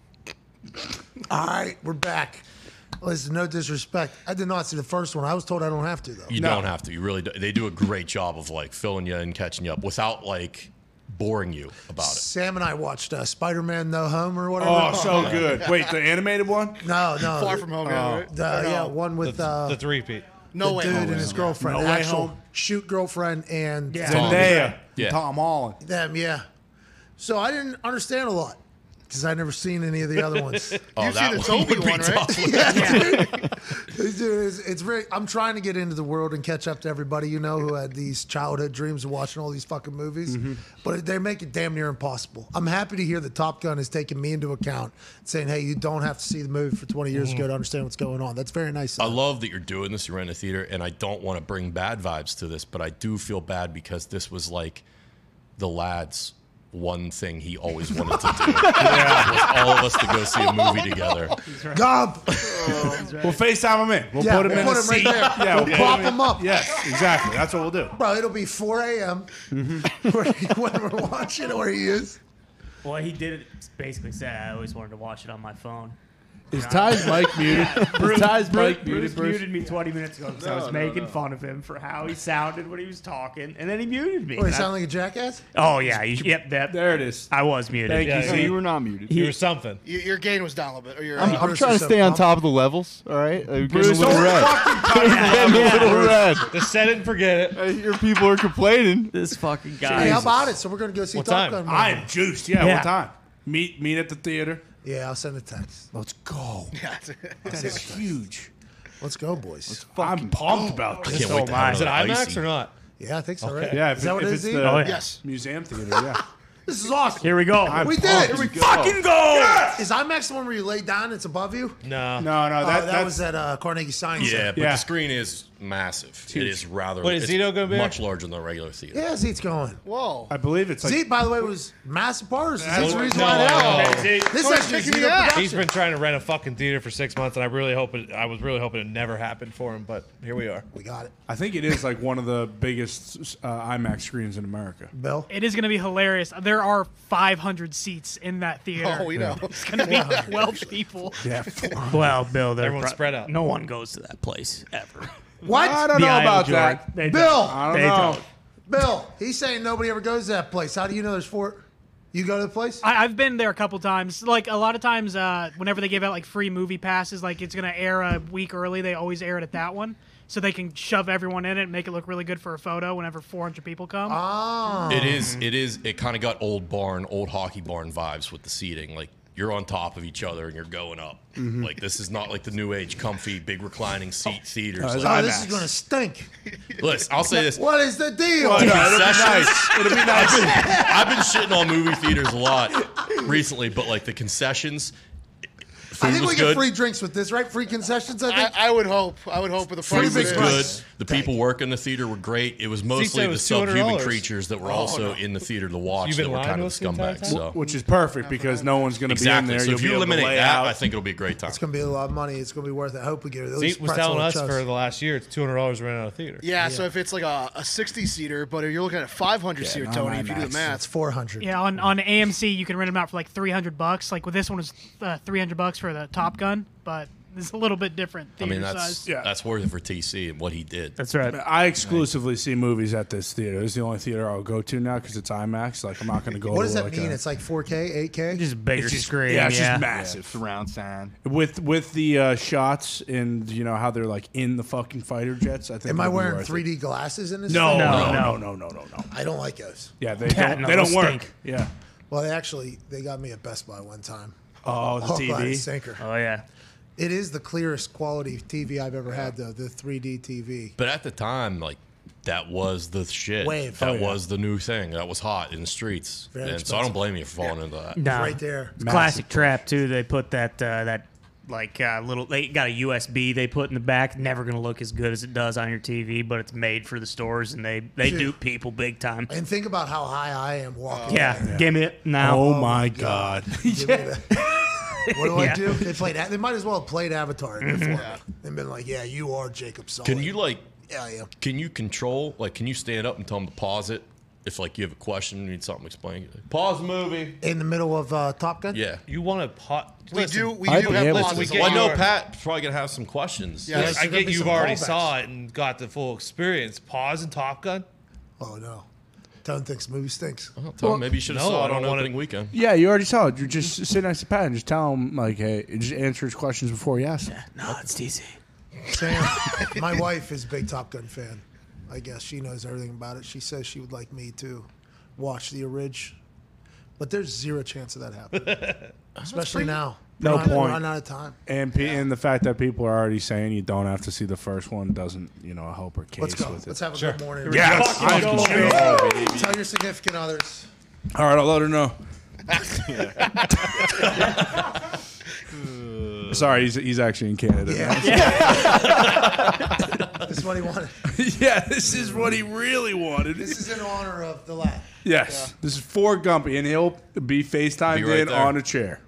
All right, we're back. Listen, no disrespect. I did not see the first one. I was told I don't have to though. You don't have to. You really do. They do a great job of like filling you and catching you up without like boring you about it. Sam and I watched uh, Spider-Man No Home or whatever. Oh, so good. Wait, the animated one? No, no. Far From Home, yeah, right? The, yeah, one with The, uh, the three-peat. No the way. dude home. and his girlfriend. No Way Actual Home. shoot girlfriend and Yeah. Tom. Zendaya. Yeah. Tom Holland. them, yeah. So I didn't understand a lot because I never seen any of the other ones. Oh, You've that seen the one Toby would be one, right? tough. Dude, it's, it's very. I'm trying to get into the world and catch up to everybody you know who had these childhood dreams of watching all these fucking movies, Mm-hmm. but they make it damn near impossible. I'm happy to hear that Top Gun is taking me into account, saying, "Hey, you don't have to see the movie for twenty years ago to understand what's going on." That's very nice. I love that you're doing this. You're in a theater, and I don't want to bring bad vibes to this, but I do feel bad because this was like the lad's one thing he always wanted to do. Yeah. Was all of us to go see a movie together. Gob. We'll FaceTime him in. We'll Yeah, put him we'll in put a him right seat. there. Yeah, We'll put prop in- him up. Yes, exactly. That's what we'll do. Bro, it'll be four a.m. Mm-hmm. when we're watching where he is. Well, he did it. Basically, said I always wanted to watch it on my phone. Is Ty's mic muted? Is Ty's mic Bruce muted? Bruce? muted me twenty minutes ago because I was making fun of him for how he sounded when he was talking, and then he muted me. Oh, he sound like a jackass? oh yeah, you, yep, that. There it is. I was muted. Thank Yeah, you. No, See, you were not muted. You were something. Y- Your gain was down a little bit. Or your, I'm, uh, I'm Bruce trying is to so stay on pumped. top of the levels. All right, I'm getting Bruce, a little don't red. fucking I'm getting a little red. Just set it and forget it. I hear people are complaining. This fucking guy. Hey, how about it? So we're gonna go see What Top time? Gun. I movie. am juiced. Yeah, Yeah. what time? Meet meet at the theater. Yeah, I'll send a text. Let's go. yeah. That is huge. Let's go, boys. I'm pumped about I this. can't wait to my- have Is it another IMAX icy. or not? Yeah, I think so, right? Yeah, if, is that it- what if it it's is? the Ian? Oh, yeah. Yes. museum theater, yeah. This is awesome. Here we go. We did it. pumped. We Fucking go! Is IMAX the one where you lay down and it's above you? No. No, no, Oh, that, that that's, was at uh, Carnegie Science Yeah, Center. but Yeah. the screen is massive. It is rather. Wait, is it's Zito gonna be much there? larger than the regular theater. Yeah, Zeet's going. Whoa. I believe it's like Zeet, by the way, was massive bars. That's the reason no, why no. now. See, This Someone's actually kicking Zito me out. production. He's been trying to rent a fucking theater for six months, and I really hope it. I was really hoping it never happened for him, but here we are. We got it. I think it is like one of the biggest uh, IMAX screens in America. Bill? It is going to be hilarious. There are five hundred seats in that theater. Oh, we know. It's going to be twelve people. Yeah. Well, Bill, they're Everyone's pro- spread out. No one goes to that place ever. What? I don't The know Isle about of that. Jordan. They Bill! don't. I don't They know. don't. Bill, he's saying nobody ever goes to that place. How do you know there's four? You go to the place? I, I've been there a couple times. Like a lot of times, uh, whenever they give out like free movie passes, like it's gonna air a week early. They always air it at that one, so they can shove everyone in it and make it look really good for a photo whenever four hundred people come. Oh. It is. It is. It kind of got old barn, old hockey barn vibes with the seating. Like you're on top of each other and you're going up. Like this is not like the new age, comfy, big reclining seat theaters. it's Like, Oh, this is IMAX. going to stink. listen, I'll say this. What is the deal? Well, no, it'll be Concessions- nice. It'll be nice. I've been shitting on movie theaters a lot recently, but like the concessions, food I think was we good. get free drinks with this, right? Free concessions, I I, think. I would hope. I would hope with the Food price. was big it is. good. price. The Thank people you. working the theater were great. It was mostly said it the was two hundred subhuman dollars. creatures that were also in the theater to watch You've that been were lying kind to of us the entire scumbags. time? So Which is perfect because no one's going to be in exactly. there. So You'll if be you able to eliminate lay that, out. I think it'll be a great time. It's going to be a lot of money. It's going to be worth it. I hope we get it. At least Zeke was pretzel telling and us chugs. for the last year it's two hundred dollars to rent out a theater. Yeah, so if it's like a, a sixty seater, but if you're looking at a five hundred seater, no, Tony, if you do the IMAX. math, It's four hundred. Yeah, on, on A M C you can rent them out for like three hundred bucks. Like with this one was uh, three hundred bucks for the Top Gun, but it's a little bit different I theater mean, that's size. Yeah. that's worth it for T C and what he did. That's right. I exclusively see movies at this theater. This is the only theater I'll go to now because it's IMAX. Like I'm not going to go. What to does that like mean? a- It's like four K, eight K? Just a bigger it's just- screen. Yeah, it's yeah. just massive. Surround sound. With with the uh, shots and you know how they're like in the fucking fighter jets. I think. Am I it'll be wearing worth it. three D glasses in this? No, thing? no, No, no, no. no, no, no, no. I don't like those. Yeah, they Yeah, don't. no, they don't those work. stink. Yeah. Well, they actually they got me at Best Buy one time. Oh, the Oh, T by the V. sinker. Oh yeah. It is the clearest quality T V I've ever had, though. The three D T V. But at the time, like that was the shit. Wave. That Oh, yeah. was the new thing. That was hot in the streets. Very and so I don't expensive. blame you for falling into that. No. Right there. It's classic trap too. They put that uh, that like uh, little. They got a U S B they put in the back. Never gonna look as good as it does on your T V, but it's made for the stores, and they they Dude. dupe people big time. And think about how high I am walking. Yeah, down there. give me it now. Oh my god. Give me that. What do I Yeah. do? They played. They might as well have played Avatar before me and been like, "Yeah, you are Jacob Sully." Can you like? Yeah, I am. Can you control? Like, can you stand up and tell them to pause it if like you have a question, you need something explained? Pause the movie. In the middle of uh, Top Gun? Yeah. You want to pot? We do. We I'd do be have able to. pauses. We a get Well, I lot. know your- Pat's probably gonna have some questions. Yeah. Yes. I There's gonna get be you've some already callbacks. saw it and got the full experience. Pause in Top Gun. Oh no, Tone thinks the movie stinks. Oh, tell him maybe you should have no, saw I it don't on wanna- opening weekend. Yeah, you already saw it. You just sit next to Pat and just tell him, like, hey, just answer his questions before he asks them. No, it's D C. Sam, my wife is a big Top Gun fan. I guess she knows everything about it. She says she would like me to watch the orig, but there's zero chance of that happening, especially now. No We're not- point. We're running out of time. And, pe- and the fact that people are already saying you don't have to see the first one doesn't, you know, help her case Let's go. with it. Let's have a good morning. Yes, Fucking I'm go, sure. baby. Tell your significant others. All right, I'll let her know. Sorry, he's, he's actually in Canada. Yeah. This is what he wanted. yeah, this is what he really wanted. This is in honor of the lad. Yes, this is for Gumpy, and he'll be FaceTimed Be right in there. on a chair.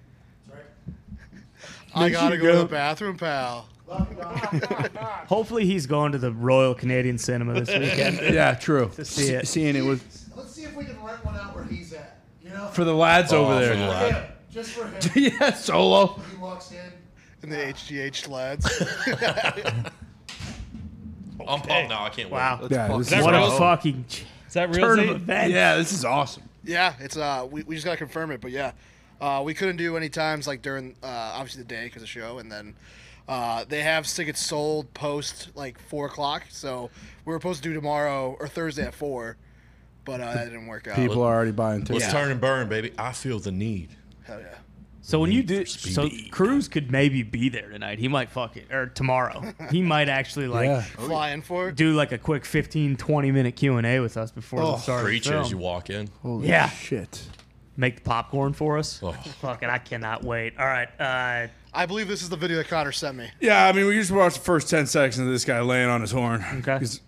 I gotta you go to go. the bathroom, pal. Hopefully he's going to the Royal Canadian Cinema this weekend. Yeah, true. To see it. Seeing it with Let's see if we can rent one out where he's at. You know? for the lads Oh, over for there. the lad. Yeah, just for him. yeah, solo. He walks in. In the H G H lads. I'm pumped now. I can't Wow. wait. Yeah, this that is What a real? fucking Is that real? turn of Z? events. yeah, this is awesome. Yeah, it's uh, we, we just gotta confirm it, but yeah, uh, we couldn't do any times like during uh, obviously the day because of the show, and then uh, they have tickets sold post like four o'clock, so we were supposed to do tomorrow or Thursday at four, but uh, that didn't work out. People are already buying Let's tickets. turn and burn, baby. I feel the need. Hell yeah. So when you do, for so speed. Cruz could maybe be there tonight. He might fuck it, or tomorrow. He might actually like Yeah. Flying for it. do like a quick fifteen, twenty minute Q and A with us before Oh, the start of the Preach it film. as you walk in. Holy Yeah. shit. Make the popcorn for us. Oh. Fucking, I cannot wait. All right, uh, I believe this is the video that Connor sent me. Yeah, I mean, we just watched the first ten seconds of this guy laying on his horn. Okay. He's-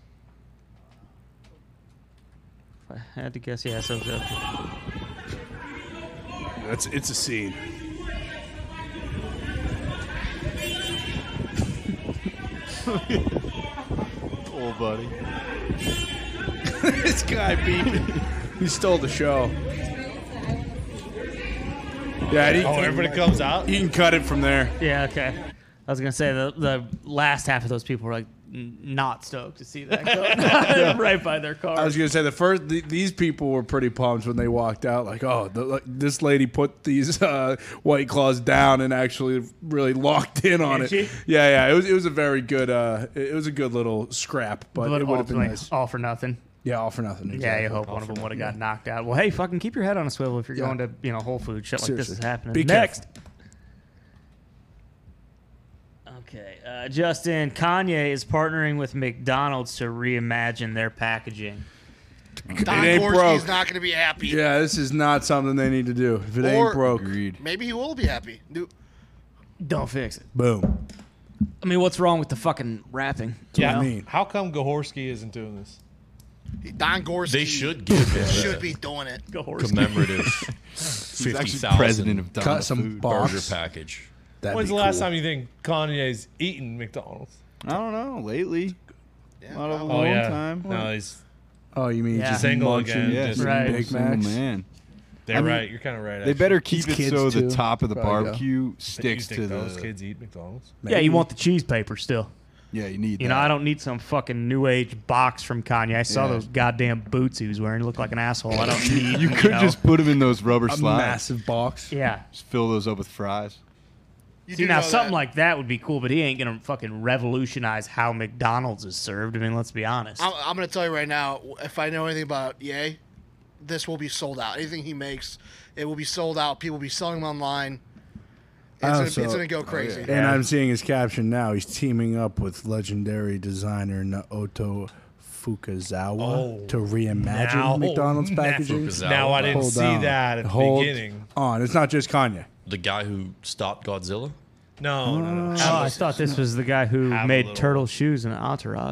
I had to guess. Yeah, so good. It's, it's a scene. Old buddy. this guy beeping. He stole the show. Yeah, he, Oh, everybody comes out. you can cut it from there. Yeah, okay. I was gonna say the the last half of those people were like n- not stoked to see that go right by their car. I was gonna say the first th- these people were pretty pumped when they walked out. Like, oh, the, like, this lady put these uh, White Claws down and actually really locked in on Did it. she? Yeah, yeah. It was it was a very good. Uh, it was a good little scrap, but, but it would have been ultimately, nice. all for nothing. Yeah, all for nothing. Yeah, Exactly. you hope one of them would have got knocked out. Well, hey, fucking keep your head on a swivel if you're Yeah. going to you know Whole Foods. Shit like this Seriously. is happening. Be Next. Okay, uh, Justin, Kanye is partnering with McDonald's to reimagine their packaging. Don ain't Gorski's broke. not going to be happy. Yeah, this is not something they need to do. If it Or- ain't broke, Agreed. Maybe he will be happy. Do- Don't fix it. boom. I mean, what's wrong with the fucking wrapping? Yeah. I mean. How come Gahorsky isn't doing this? Don Gorski They should give him should a be doing it. Go horse. commemorative He's fifty actually thousand president of Donna Cut some Food. box. burger package. That'd When's be the last cool. time you think Kanye's eaten McDonald's? I don't know. Lately, Yeah, not a probably. long Oh yeah. time. No, he's. Oh, you mean Yeah. just Single munching again, Yeah, just- some Right. Big single Macs? man. They're I mean, right. You're kind of right. They actually. better keep These it so kids, the too, top of the probably go. barbecue You sticks think to those the. kids eat McDonald's? Yeah, you want the cheese paper still. Yeah, you need. You know, that. I don't need some fucking new age box from Kanye. I saw Yeah. those goddamn boots he was wearing. He looked like an asshole. I don't need. You could know? just put them in those rubber A slides. massive box. Yeah. Just fill those up with fries. You See do now, know something that. like that would be cool, but he ain't gonna fucking revolutionize how McDonald's is served. I mean, let's be honest. I'm, I'm going to tell you right now, if I know anything about Ye, this will be sold out. Anything he makes, it will be sold out. People will be selling them online. It's Oh, gonna, so- it's gonna go crazy. And I'm seeing his caption now. He's teaming up with legendary designer Naoto Fukazawa Oh, to reimagine now- McDonald's now- packaging. Fukazawa. Now I didn't Hold see on. that at the Hold beginning. on. It's not just Kanye. The guy who stopped Godzilla. No, no, no. oh, I thought this was the guy who Have a made little- turtle shoes in Entourage.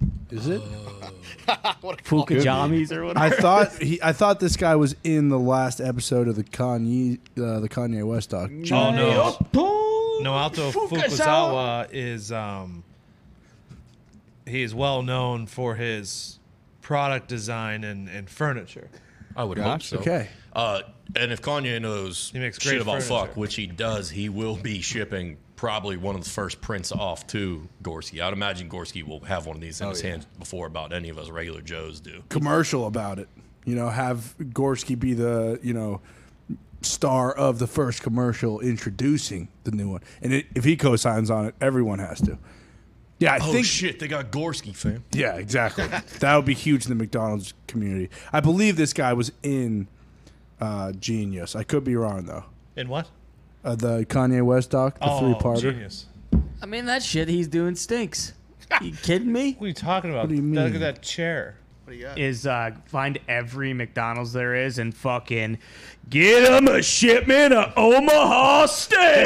Is it? What a call. Fukajamis or whatever. I thought he. I thought this guy was in the last episode of the Kanye, uh, the Kanye West doc. Oh no, Naoto Fukasawa is um. He is well known for his product design and, and furniture. I would Gotcha. hope so. Okay. Uh, and if Kanye knows He makes shit great about furniture. fuck, which he does, he will be shipping probably one of the first prints off to Gorski. I'd imagine Gorski will have one of these in his hands before about any of us regular Joes do. Commercial about it. You know, have Gorski be the you know star of the first commercial introducing the new one, and it, if he co-signs on it, everyone has to. Yeah, I Oh think. shit, they got Gorski, fam. Yeah, exactly. That would be huge in the McDonald's community. I believe this guy was in uh, Genius. I could be wrong though. In what? Uh, the Kanye West doc, the Oh, three-parter. genius. I mean, that shit he's doing stinks. You kidding me? What are you talking about? What do you Look mean? at that chair. What do you got? Is uh, find every McDonald's there is and fucking get him a shipment of Omaha steak.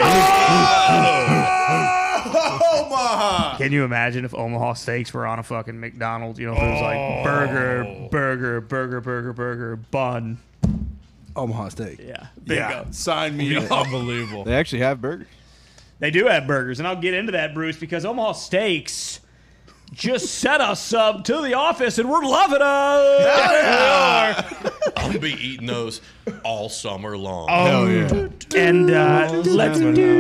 Omaha. Can you imagine if Omaha steaks were on a fucking McDonald's? You know, if it was like burger, burger, burger, burger, burger, bun. Omaha steak. Yeah, Yeah, bingo. sign me up. Unbelievable. They actually have burgers. They do have burgers, and I'll get into that, Bruce, because Omaha Steaks just set us up to the office, and we're loving it. I'm gonna be eating those all summer long. Hell yeah. And uh, let's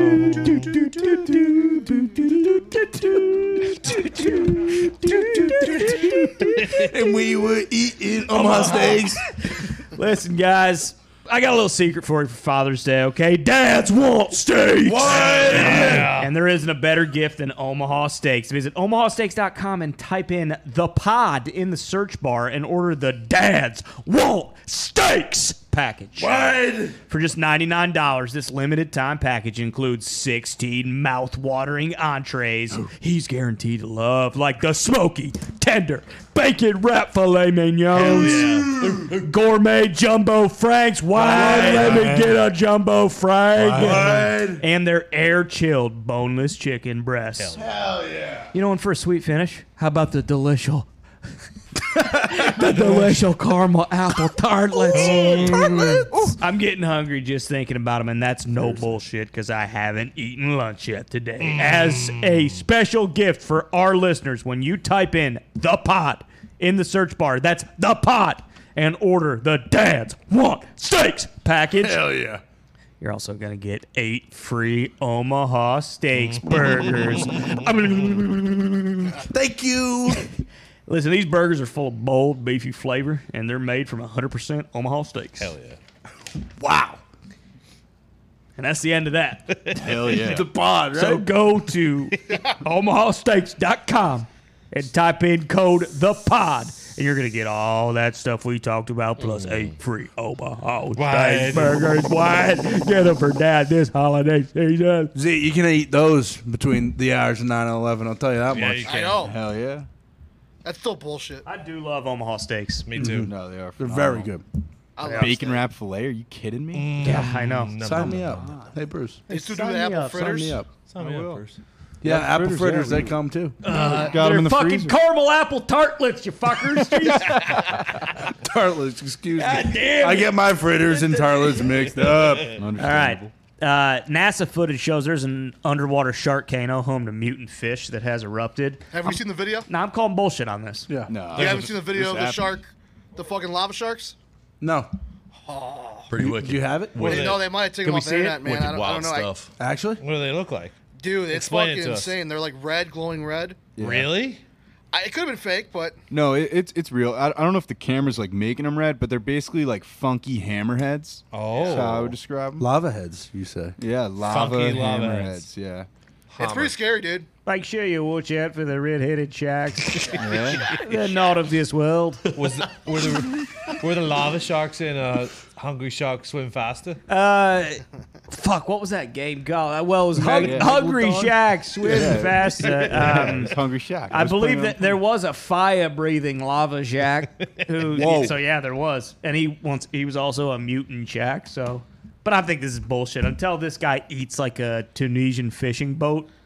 And we were eating Omaha steaks. listen, guys. I got a little secret for you for Father's Day, okay? Dads want steaks. What? And there isn't a better gift than Omaha Steaks. Visit omaha steaks dot com and type in the pod in the search bar and order the Dads Want Steaks package. What? For just ninety-nine dollars, this limited time package includes sixteen mouth-watering entrees he's guaranteed to love, like the smoky, tender, bacon wrap filet mignons, gourmet jumbo franks. Why? Let me get a jumbo frank. What? And their air-chilled boneless chicken breasts. Hell yeah. You know, and for a sweet finish, how about the delicious, the delicious caramel apple tartlets? Tartlets. I'm getting hungry just thinking about them, and that's no bullshit because I haven't eaten lunch yet today. As a special gift for our listeners, when you type in the pot in the search bar, that's the pot, and order the Dads Want Steaks package. Hell yeah. You're also going to get eight free Omaha Steaks burgers. Thank you. Listen, these burgers are full of bold, beefy flavor, and they're made from one hundred percent Omaha steaks. Hell yeah. Wow. And that's the end of that. Hell yeah. The pod, right? So go to omaha steaks dot com and type in code THEPOD, and you're going to get all that stuff we talked about, plus eight free Omaha Steaks burgers. What? Get them for Dad this holiday season. Z, you can eat those between the hours of nine and eleven, I'll tell you that Yeah, much. you I can. know. Hell yeah. That's still bullshit. I do love Omaha Steaks. Me too. No, they are. They're phenomenal. very good. I love Bacon steak. wrap filet? Are you kidding me? Yeah, I know. No, Sign no, me no, up. no. Hey, Bruce. They still do Sign the me apple up, sign Sign fritters. me up. Sign me I up will. first. Yeah, Yeah, apple fritters, fritters, yeah, they we- come too. Uh, Got 'em they're in the fucking freezer. caramel apple tartlets, you fuckers. Jesus. Tartlets, excuse God me. damn I it. get my fritters and tartlets mixed up. All right. Understandable. Uh, NASA footage shows there's an underwater sharkcano home to mutant fish that has erupted. Have we seen the video? Now, I'm calling bullshit on this. Yeah. No. You haven't seen the video This of the happened. shark, the fucking lava sharks? No. Pretty You, wicked. do you have it? What They, are no, they? they might have taken Can them we off the see it? internet, man. Wicked I don't, I wild don't know. I- stuff. Actually? What do they look like? dude, it's Explain it fucking to us. insane. They're like red, glowing red. Yeah. Really? I, it could have been fake, but No, it, it's it's real. I, I don't know if the camera's like making them red, but they're basically like funky hammerheads. Oh. That's how I would describe them. Lava heads, you say. Yeah, lava Funky lava hammerheads. heads. Yeah. it's pretty scary, dude. Make sure you watch out for the red-headed sharks. Yeah. They're not of this world. Was the, were the were the lava sharks in uh, Hungry Shark Swim Faster? Uh, fuck, what was that game called? Well, it was Hung- Yeah. Hungry Megalodon? Sharks Swim Yeah. Faster. Um, It's Hungry Shack. I was believe playing that on- there was a fire-breathing lava shack. Who, Whoa. So yeah, there was, and he once he was also a mutant shack. So, but I think this is bullshit. Until this guy eats like a Tunisian fishing boat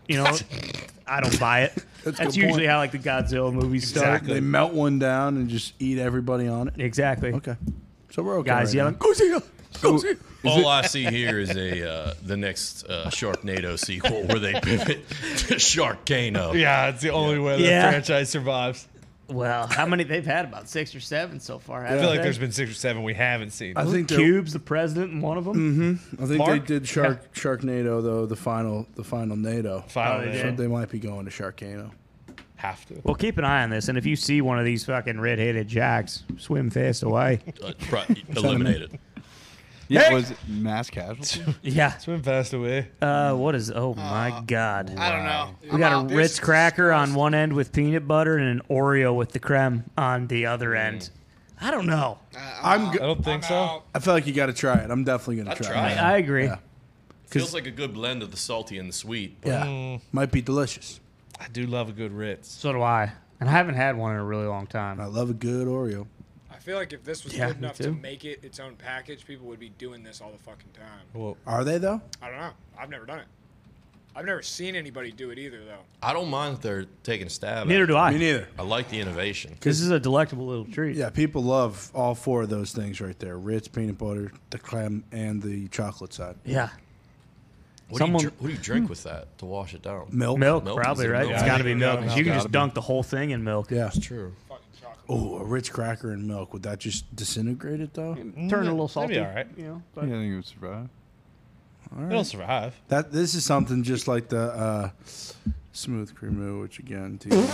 You know, I don't buy it. That's a That's good usually point. how like the Godzilla movies start. They melt one down and just eat everybody on it. Exactly. Okay. So we're okay. Guys right yelling, now. Godzilla! Godzilla! All I see here is a uh, the next uh, Sharknado sequel where they pivot to Sharkano. Yeah, it's the only way the Yeah. franchise survives. Well, how many they've had? About six or seven so far. I feel like there's been six or seven we haven't seen. I think they're- Cubes, the president, and one of them. I think Mark? they did Shark Sharknado though. The final, the final NATO. Final Oh, they Nado. So they might be going to Sharkano. Have to. Well, keep an eye on this, and if you see one of these fucking red-headed jacks, swim fast away. Uh, pro- eliminated. Yeah, was it mass casualty? Yeah. Swim fast away. Uh, what is? Oh my God. I don't know. We got I'm a out. Ritz This- cracker on one end with peanut butter and an Oreo with the creme on the other end. I don't know. I'm. I G- don't think I'm so. out. I feel like you got to try it. I'm definitely gonna I'd try, try it. it. I agree. Yeah. Feels like a good blend of the salty and the sweet. Yeah, might be delicious. I do love a good Ritz. So do I. And I haven't had one in a really long time. I love a good Oreo. I feel like if this was Yeah, good me enough to too. make it its own package, people would be doing this all the fucking time. Well, Are they though? I don't know. I've never done it. I've never seen anybody do it either, though. I don't mind if they're taking a stab Neither at do it. I. Me neither. I like the innovation. This is a delectable little treat. Yeah, people love all four of those things right there: Ritz, peanut butter, the creme, and the chocolate side. Yeah. What, Someone- do you, dr- what do you drink with that to wash it down? Milk. Milk, Milk? probably, Is it right? milk? It's Yeah, got I to be think milk. milk. You can Gotta just be. dunk the whole thing in milk. Yeah. It's true. Fucking chocolate. Oh, a Ritz cracker and milk. Would that just disintegrate it though? Turn it a little salty. Maybe all right. You know, Yeah, but I think it would survive. It'll survive. That this is something just like the uh, smooth creamoo, which again,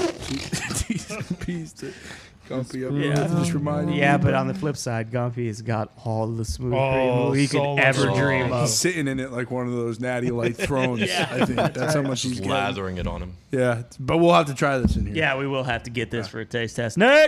T's and P's to Gumpy up. Yeah. Just remind me. yeah, but on the flip side, Gumpy has got all the smooth Oh, cream he so could much ever so. dream of. He's sitting in it like one of those natty light thrones. I think that's how much he's Just getting. lathering it on him. Yeah, but we'll have to try this in here. Yeah, we will have to get this for a taste test. Nick!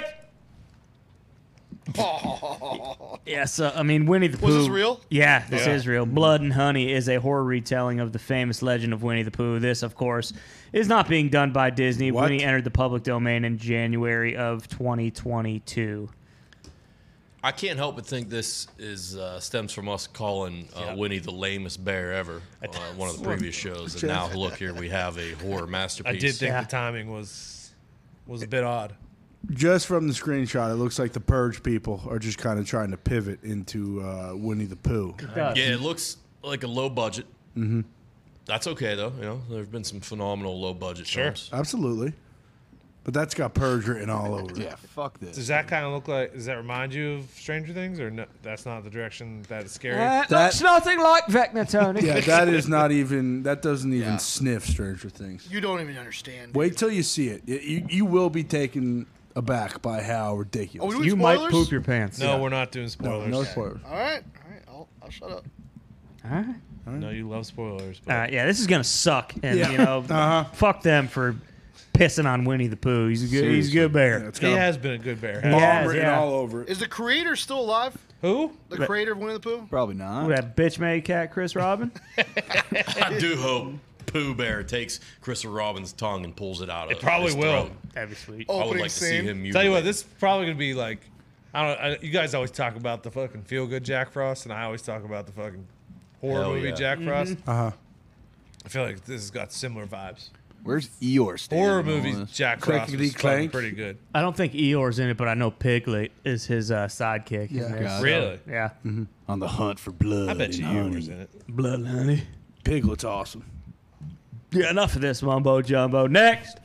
Yes, uh, I mean, Winnie the Pooh. Was this real? Yeah, this Yeah. is real. Blood and Honey is a horror retelling of the famous legend of Winnie the Pooh. This, of course, is not being done by Disney. What? Winnie entered the public domain in January of twenty twenty-two. I can't help but think this is uh, stems from us calling uh, Winnie the lamest bear ever on uh, one of the previous shows, and now look here we have a horror masterpiece. I did think Yeah. the timing was was a bit odd. Just from the screenshot, it looks like the Purge people are just kind of trying to pivot into uh, Winnie the Pooh. Yeah, it looks like a low budget. Mm-hmm. That's okay though. You know, there have been some phenomenal low budget Sure. films. Absolutely. But that's got Purge written all over it. Yeah, fuck this. Does that kind of look like? Does that remind you of Stranger Things, or no? That's not the direction that is scary. That- looks nothing like Vecna, Tony. Yeah, that is not even, that doesn't even Yeah. sniff Stranger Things. You don't even understand. Wait till you see it. Y- You, you will be taken aback by how Are ridiculous. we doing You might spoilers? poop your pants. no, we're not doing no, spoilers. no spoilers. All right, all right. I'll, I'll shut up. All right. No, you love spoilers. But All right, yeah, this is gonna suck, and Yeah. you know, Uh-huh. fuck them for pissing on Winnie the Pooh. He's a good, he's a good bear. Yeah, it's he got has been a good bear. bomb Yeah. has, written yeah. all over it. Is the creator still alive? Who? The creator of Winnie the Pooh? Probably not. Who, that bitch made cat Chris Robin? I do hope Pooh Bear takes Christopher Robin's tongue and pulls it out of It probably his will. throat. That'd be sweet. I would Opening like to see scene. him. Tell you what, mutilate. this is probably gonna be like, I don't. I, you guys always talk about the fucking feel good Jack Frost, and I always talk about the fucking horror Hell movie yeah. Jack Frost. Uh huh. I feel like this has got similar vibes. Where's Eeyore standing? Horror in all movies this? Jack Frost Clickety was fucking clank. pretty good. I don't think Eeyore's in it, but I know Piglet is his uh, sidekick. Yeah. in this. God. Really? Yeah. On the hunt for blood. I bet you and you honey. was in it. Blood and honey. Piglet's awesome. Yeah, enough of this mumbo jumbo. Next.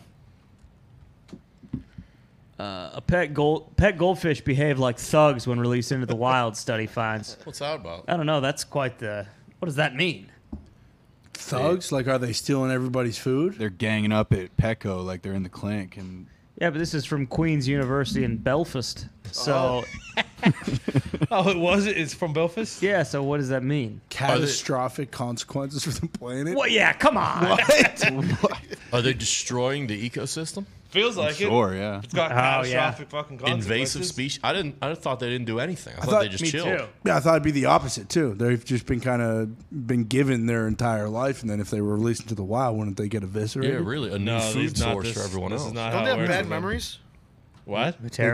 Uh, a pet gold pet goldfish behave like thugs when released into the wild. Study finds. What's that about? I don't know. That's quite the. What does that mean? Thugs? Like, are they stealing everybody's food? They're ganging up at Petco like they're in the clink, and Yeah, but this is from Queen's University in Belfast. So Oh, it was. It's from Belfast. yeah. So what does that mean? Catastrophic consequences for the planet? Well, yeah. Come on. Are they destroying the ecosystem? Feels like it. sure, yeah. It's got Oh, yeah. catastrophic fucking consequences. Invasive species? I didn't. I thought they didn't do anything. I, thought, thought- they just Me chilled. too. Yeah, I thought it'd be the opposite too. They've just been kind of been given their entire life, and then if they were released into the wild, wouldn't they get eviscerated? Yeah, really, a new No, food these not source this, for everyone this else. Is not Don't how they it have works bad with them. memories? What? Terrible. do.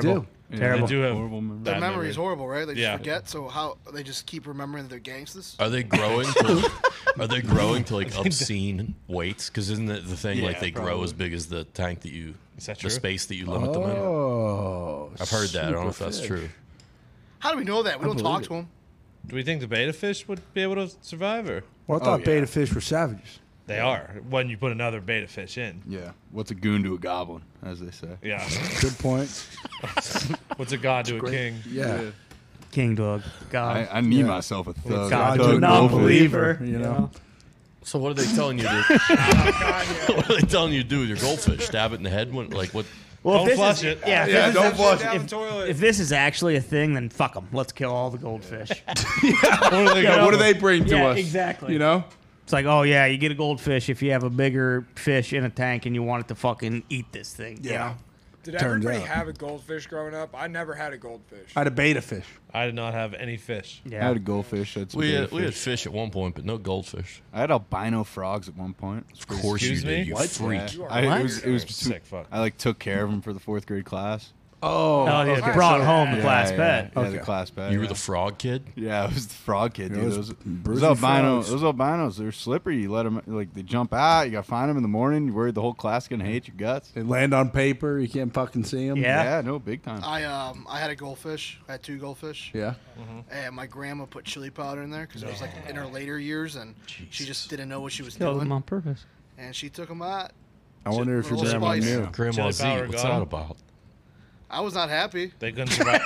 Terrible. They do have Horrible memory. Their bad memory memories. is horrible, right? They just Yeah. forget. So how they just keep remembering that they're gangsters? Are they growing? To, are they growing to like obscene weights? Because isn't it the thing like Yeah, they grow probably. as big as the tank that you, Is that the true? space that you limit them in? Oh, I've heard that. I don't know if super that's fish. true. How do we know that? We don't believe talk it. to them. Do we think the beta fish would be able to survive, or Well, I Oh, thought yeah. beta fish were savages. they are when you put another beta fish in? Yeah. What's a goon to a goblin, as they say? Yeah. Good point. What's a god to a king? Yeah. King dog. God. I, I need Yeah. myself a thug. God, Thug you're a goldfish, non-believer. you know. So what are they telling you to? What are they telling you to do with your goldfish? Stab it in the head? When, like what? Well, Don't if this flush is, it. Yeah, if Yeah, this don't is, flush Down if, the toilet. if this is actually a thing, then fuck them. Let's kill all the goldfish. What do they, Yeah. what do they bring to Yeah, us? exactly. You know? It's like, oh yeah, you get a goldfish if you have a bigger fish in a tank and you want it to fucking eat this thing. you know? Did Turns everybody out. have a goldfish growing up? I never had a goldfish. I had a beta fish. I did not have any fish. I Yeah. had a goldfish. I had some We beta had, we had fish. fish at one point, but no goldfish. I had albino frogs at one point. Of course Excuse you did. me? You What? freak. You are I, right. it was, it was Sick fuck. I like took care of them for the fourth grade class. Oh, Oh, yeah, okay. brought So- home the Yeah, class yeah, pet. Yeah, Okay. the class pet. You were yeah. the frog kid. Yeah, it was the frog kid, dude. Those Those, bruisey those albino, frogs. those albinos, they're slippery. You let them, like, they jump out. You got to find them in the morning. You're worried the whole class gonna hate your guts. They land on paper. You can't fucking see them. Yeah. Yeah, no, big time. I um I had a goldfish. I had two goldfish. Yeah. And my grandma put chili powder in there because it was like in her later years, and she just didn't know what she was Killed them doing, on purpose. and she took them out. I wonder if your Little grandma spice. knew. Grandma Chili Z. powder What's gone. that about? I was not happy. They couldn't survive.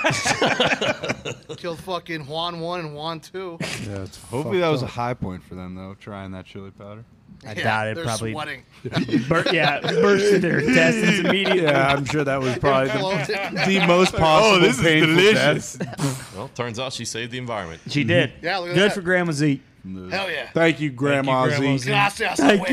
Killed fucking Juan one and Juan two. Yeah, it's Hopefully that fucked was a up. high point for them, though, trying that chili powder. I Yeah, doubt it. they're Probably. sweating. Bur- yeah, bursted their intestines immediately. Yeah, I'm sure that was probably Closed the, it. the most possible this is painful delicious. death. Well, turns out she saved the environment. She did. Yeah, look at Good that. for Grandma Z. Hell yeah. Thank you, Grandma Grandma Z. Z. Gracias, Thank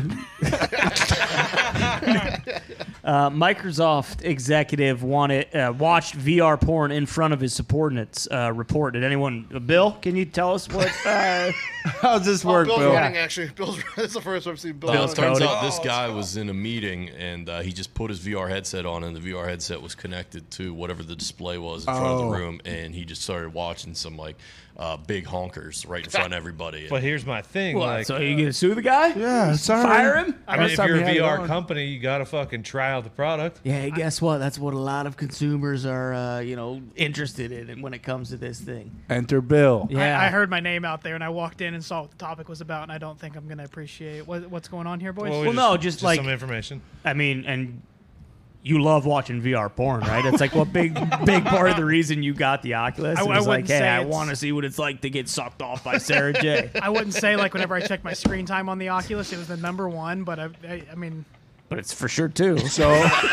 abuela. Uh, Microsoft executive wanted uh, watched V R porn in front of his subordinates. Uh, report. Did anyone? Uh, Bill, can you tell us what? Uh, How's this Oh, work, Bill's Bill? running, actually. Bill's This is the first I've seen Bill. Well, it running. turns Cody. out this guy was in a meeting and uh, he just put his V R headset on, and the V R headset was connected to whatever the display was in front of Oh. the room, and he just started watching some like uh, big honkers right in front of everybody. But here's my thing. what, like, so are you gonna sue the guy? Yeah, sorry. Fire him? I mean, First if time you're we a had V it R on. company, you gotta fucking try out the product. Yeah, guess what? That's what a lot of consumers are, uh, you know, interested in when it comes to this thing. Enter Bill. Yeah, I, I heard my name out there, and I walked in and saw what the topic was about, and I don't think I'm going to appreciate what, what's going on here, boys. we Well, no, just like- some information. I mean, and you love watching V R porn, right? It's like what big, big part of the reason you got the Oculus. I- It I was like, wouldn't hey, say I it's- want to see what it's like to get sucked off by Sarah J. I wouldn't say, like, whenever I checked my screen time on the Oculus, it was the number one, but I, I, I mean, But it's for sure too. So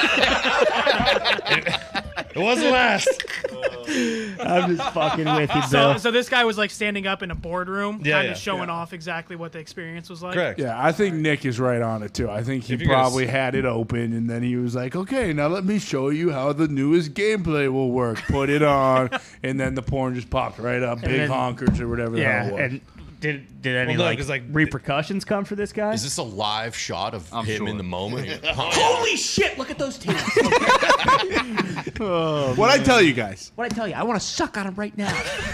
It wasn't last. I'm just fucking with you, so, Bill. so this guy was, like, standing up in a boardroom, Yeah, kind yeah, of showing off exactly what the experience was like. Correct. yeah, I think Nick is right on it too. I think he If you're gonna probably s- had it open and then he was like, "Okay, now let me show you how the newest gameplay will work." Put it on, and then the porn just popped right up, big then- honkers or whatever the hell Yeah, it was. and did did any Well, no, like, 'cause, like, repercussions come for this guy? Is this a live shot of I'm him sure. in the moment? Holy shit! Look at those titties. What'd I tell you guys? What I tell you, I want to suck on them right now.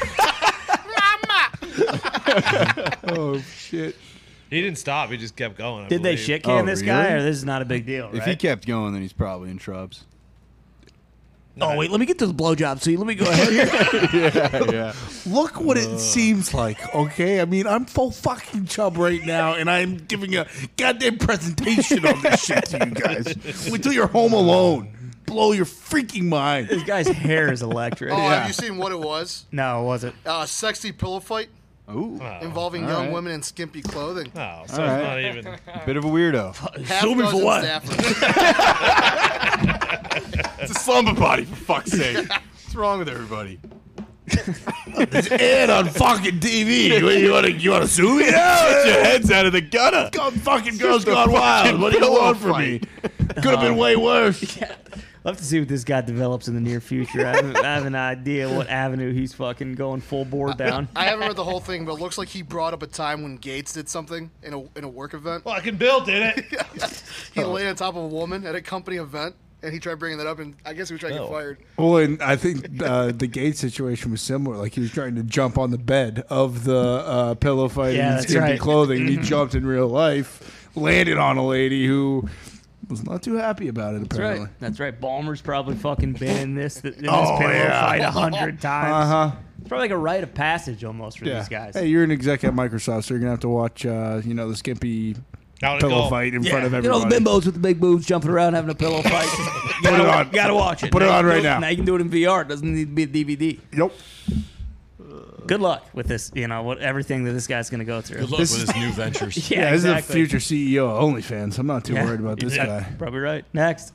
Oh shit! He didn't stop. He just kept going. I Did they believe. shit can Oh, this guy, really? or this is not a big deal? If right? he kept going, then he's probably in trubs. Oh wait, let me get to the blowjob. See, let me go ahead here. yeah, yeah. Look what it seems like. Okay, I mean, I'm full fucking chub right now, and I'm giving a goddamn presentation on this shit to you guys. Wait till you're home alone. Blow your freaking mind. This guy's hair is electric. Oh, Yeah. have you seen what it was? No, was it? Uh, sexy pillow fight Ooh, involving all young right. women in skimpy clothing. Oh, so All it's right. not even. bit of a weirdo. Half Sue me for dozen what? staffers. It's a slumber party, for fuck's sake. What's wrong with everybody? It's aired on fucking T V. You, you want to you want to sue me? Yeah, Get your heads out of the gutter. Go fucking girls gone wild. What do you pillow want from me? fight. Could have been way worse. I'll have to see what this guy develops in the near future. I have, I have an idea what avenue he's fucking going full board down. I haven't read the whole thing, but it looks like he brought up a time when Gates did something in a in a work event. Fucking Bill did it. He lay on top of a woman at a company event. And he tried bringing that up, and I guess he was trying to No. get fired. Well, and I think uh, the Gates situation was similar. Like he was trying to jump on the bed of the uh, pillow fight Yeah, in that's skimpy right. clothing. And he jumped in real life, landed on a lady who was not too happy about it. That's Apparently, right. That's right. Ballmer's probably fucking been in this in this Oh, pillow yeah. fight a hundred times. uh huh. It's probably like a rite of passage almost for Yeah. these guys. Hey, you're an exec at Microsoft, so you're gonna have to watch, uh, you know, the skimpy Out it pillow go. fight in Yeah, front of you everybody. know the bimbos with the big boobs jumping around having a pillow fight. you Put it on. Gotta watch it. Put it Now you on can right do it- now. Now you can do it in V R. It doesn't need to be a D V D. Nope. Good luck with this. You know what everything that this guy's gonna go through. Good luck with his new ventures. Yeah, Yeah, this exactly. is the future C E O of OnlyFans. I'm not too Yeah. worried about this Yeah, guy. Probably right. Next.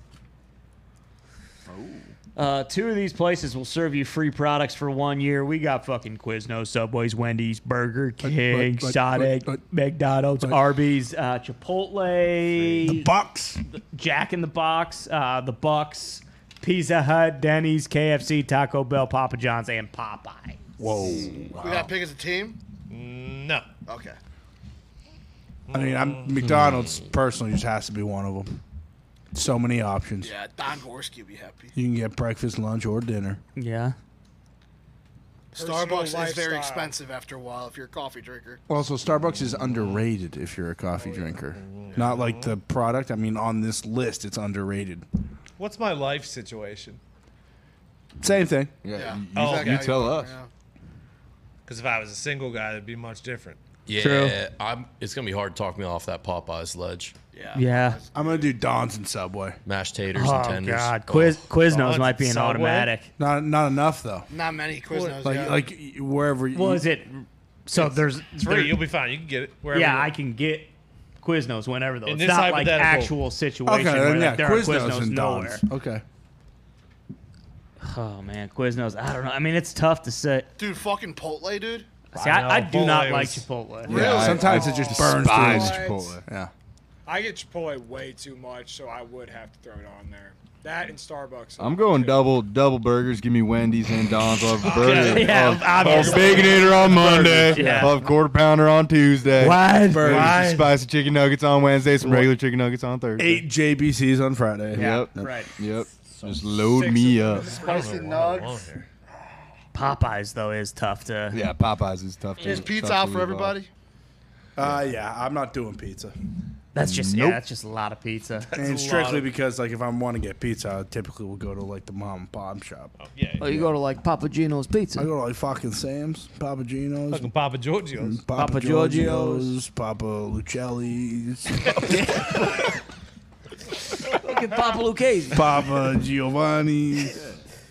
Uh, two of these places will serve you free products for one year. We got fucking Quiznos, Subways, Wendy's, Burger King, but- but- Sonic, but- McDonald's, but- Arby's, uh, Chipotle, The Bucks. Jack in the Box, uh, the Bucks, Pizza Hut, Denny's, K F C, Taco Bell, Papa John's, and Popeye. Whoa. We got to pick as a team? No. Okay. I mean, I'm, McDonald's personally just has to be one of them. So many options. Yeah, Don Gorski will be happy. You can get breakfast, lunch, or dinner. Yeah. Personal Starbucks is very lifestyle. expensive after a while if you're a coffee drinker. Also, Starbucks is underrated if you're a coffee drinker. Not like the product. I mean, on this list, it's underrated. What's my life situation? Same thing. Yeah, Yeah. you, Oh, you okay. tell us. Yeah. Because if I was a single guy, it'd be much different. Yeah, True. I'm. It's gonna be hard to talk me off that Popeyes ledge. Yeah. Yeah. I'm going to do Don's and Subway. Mashed taters Oh and tenders. God, Quiz Quiznos Don's might be an Subway? automatic. Not not enough, though. Not many Quiznos. Like, yeah. like wherever you... Well, is it? So there's It's free. You'll be fine. You can get it wherever. yeah, you I want. can get Quiznos whenever though. In It's this not like hypothetical- actual situation Okay, where then, yeah, like, there are Quiznos, Quiznos and nowhere. Don's. Okay. Oh man, Quiznos. I don't know. I mean, it's tough to say. Dude, fucking Chipotle, dude. See, I, I know, do not Chipotle like was- Chipotle. Really? Yeah, I- sometimes I it just burns despise through. Chipotle. Yeah. I get Chipotle way too much, so I would have to throw it on there. That and Starbucks. I'm going too. double double burgers. Give me Wendy's and Don's. I'll have burger. Yeah, I'll have obviously. Baconator on Monday. yeah. I'll have quarter pounder on Tuesday. Wide Burgers, Wide. spicy chicken nuggets on Wednesday. Some regular chicken nuggets on Thursday. Eight J B Cs on Friday. Yeah, Yep. right. Yep. Just load Six me of up. them. Spicy I don't know what I want nugs. here. Popeyes though is tough to. Yeah, Popeyes is tough. to- Is pizza tough out to for leave everybody? Uh, yeah, I'm not doing pizza. That's just Nope. yeah, that's just a lot of pizza. And strictly because, like, if I want to get pizza, I typically will go to, like, the mom and pop shop. Oh, yeah. Oh, you go to like Papa Gino's Pizza. I go to, like, fucking Sam's, Papa Gino's, Fucking Papa Giorgio's. Papa, Papa Giorgio's, Giorgio's. Papa Lucelli's, Look at Papa Lucchese. Papa Giovanni's.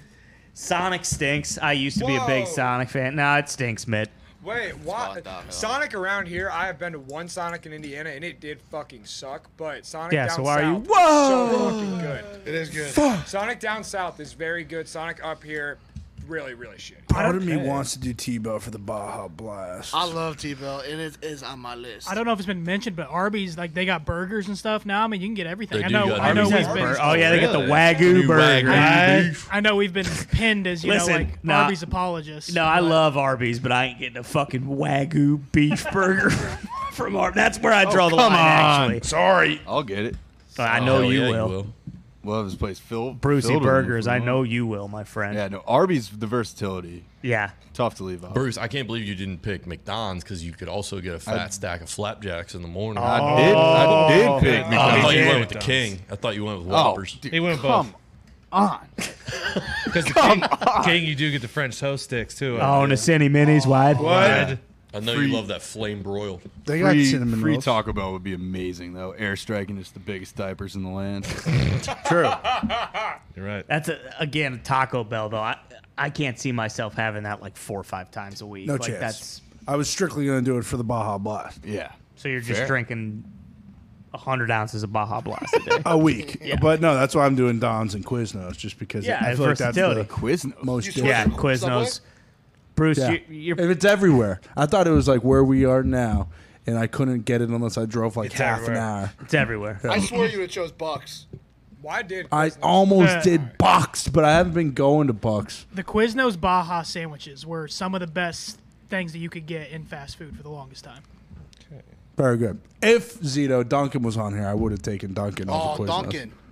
Sonic stinks. I used to be a big Whoa. Sonic fan. Nah, it stinks, Mitt. Wait, what? gone downhill. Sonic around here, I have been to one Sonic in Indiana, and it did fucking suck. But Sonic Yeah, down so why are you- south, Whoa! so fucking good. It is good. Sonic down south is very good. Sonic up here, really, really shitty. Part of me wants to do T-Bow for the Baja Blast. I love T-Bell, and it is on my list. I don't know if it's been mentioned, but Arby's, like, they got burgers and stuff now. I mean, you can get everything. They I do know. got I know Arby's we've has been. burgers. Oh yeah, they got the Really? Wagyu New burger. Wagyu. I, I know we've been pinned as you Listen, know, like nah. Arby's apologists. No, I but- love Arby's, but I ain't getting a fucking Wagyu beef burger from Arby's. That's where I draw the come line. on. Actually, Sorry. I'll get it. but I know Oh, you, yeah, will. We'll have this place filled. Brucey filled with Burgers. them. I know you will, my friend. Yeah, no. Arby's, the versatility. Yeah. Tough to leave out. Bruce, I can't believe you didn't pick McDonald's because you could also get a fat I- stack of flapjacks in the morning. I did. I did pick Oh, I McDonald's. thought you Yeah. went with the King. I thought you went with Oh, Whoppers. dude, He went with come both. on. Because the king, king, you do get the French toast sticks, too. Oh, and the Cinny Minis wide. What? I know Free- you love that flame broil. They got Free, cinnamon free rolls. Taco Bell would be amazing, though. Airstriking is the biggest diapers in the land. True. You're right. That's a, again Taco Bell though. I I can't see myself having that like four or five times a week. No like chance. That's I was strictly going to do it for the Baja Blast. Yeah. so you're just Fair. drinking a hundred ounces of Baja Blast a day. A week. Yeah. But no, that's why I'm doing Don's and Quiznos, just because Yeah, I feel like that's versatility. the Quiznos. most You different. yeah, Quiznos. Bruce, Yeah. you, you're If it's everywhere. I thought it was like where we are now, and I couldn't get it unless I drove like It's half everywhere. an hour. it's everywhere. I swear you would have chose Bucks. Why did I Quiznos- almost Uh, did Bucks, but I haven't been going to Bucks. The Quiznos Baja sandwiches were some of the best things that you could get in fast food for the longest time. Very good. If Zito Duncan was on here, I would have taken Duncan Oh, over Quiznos. Duncan.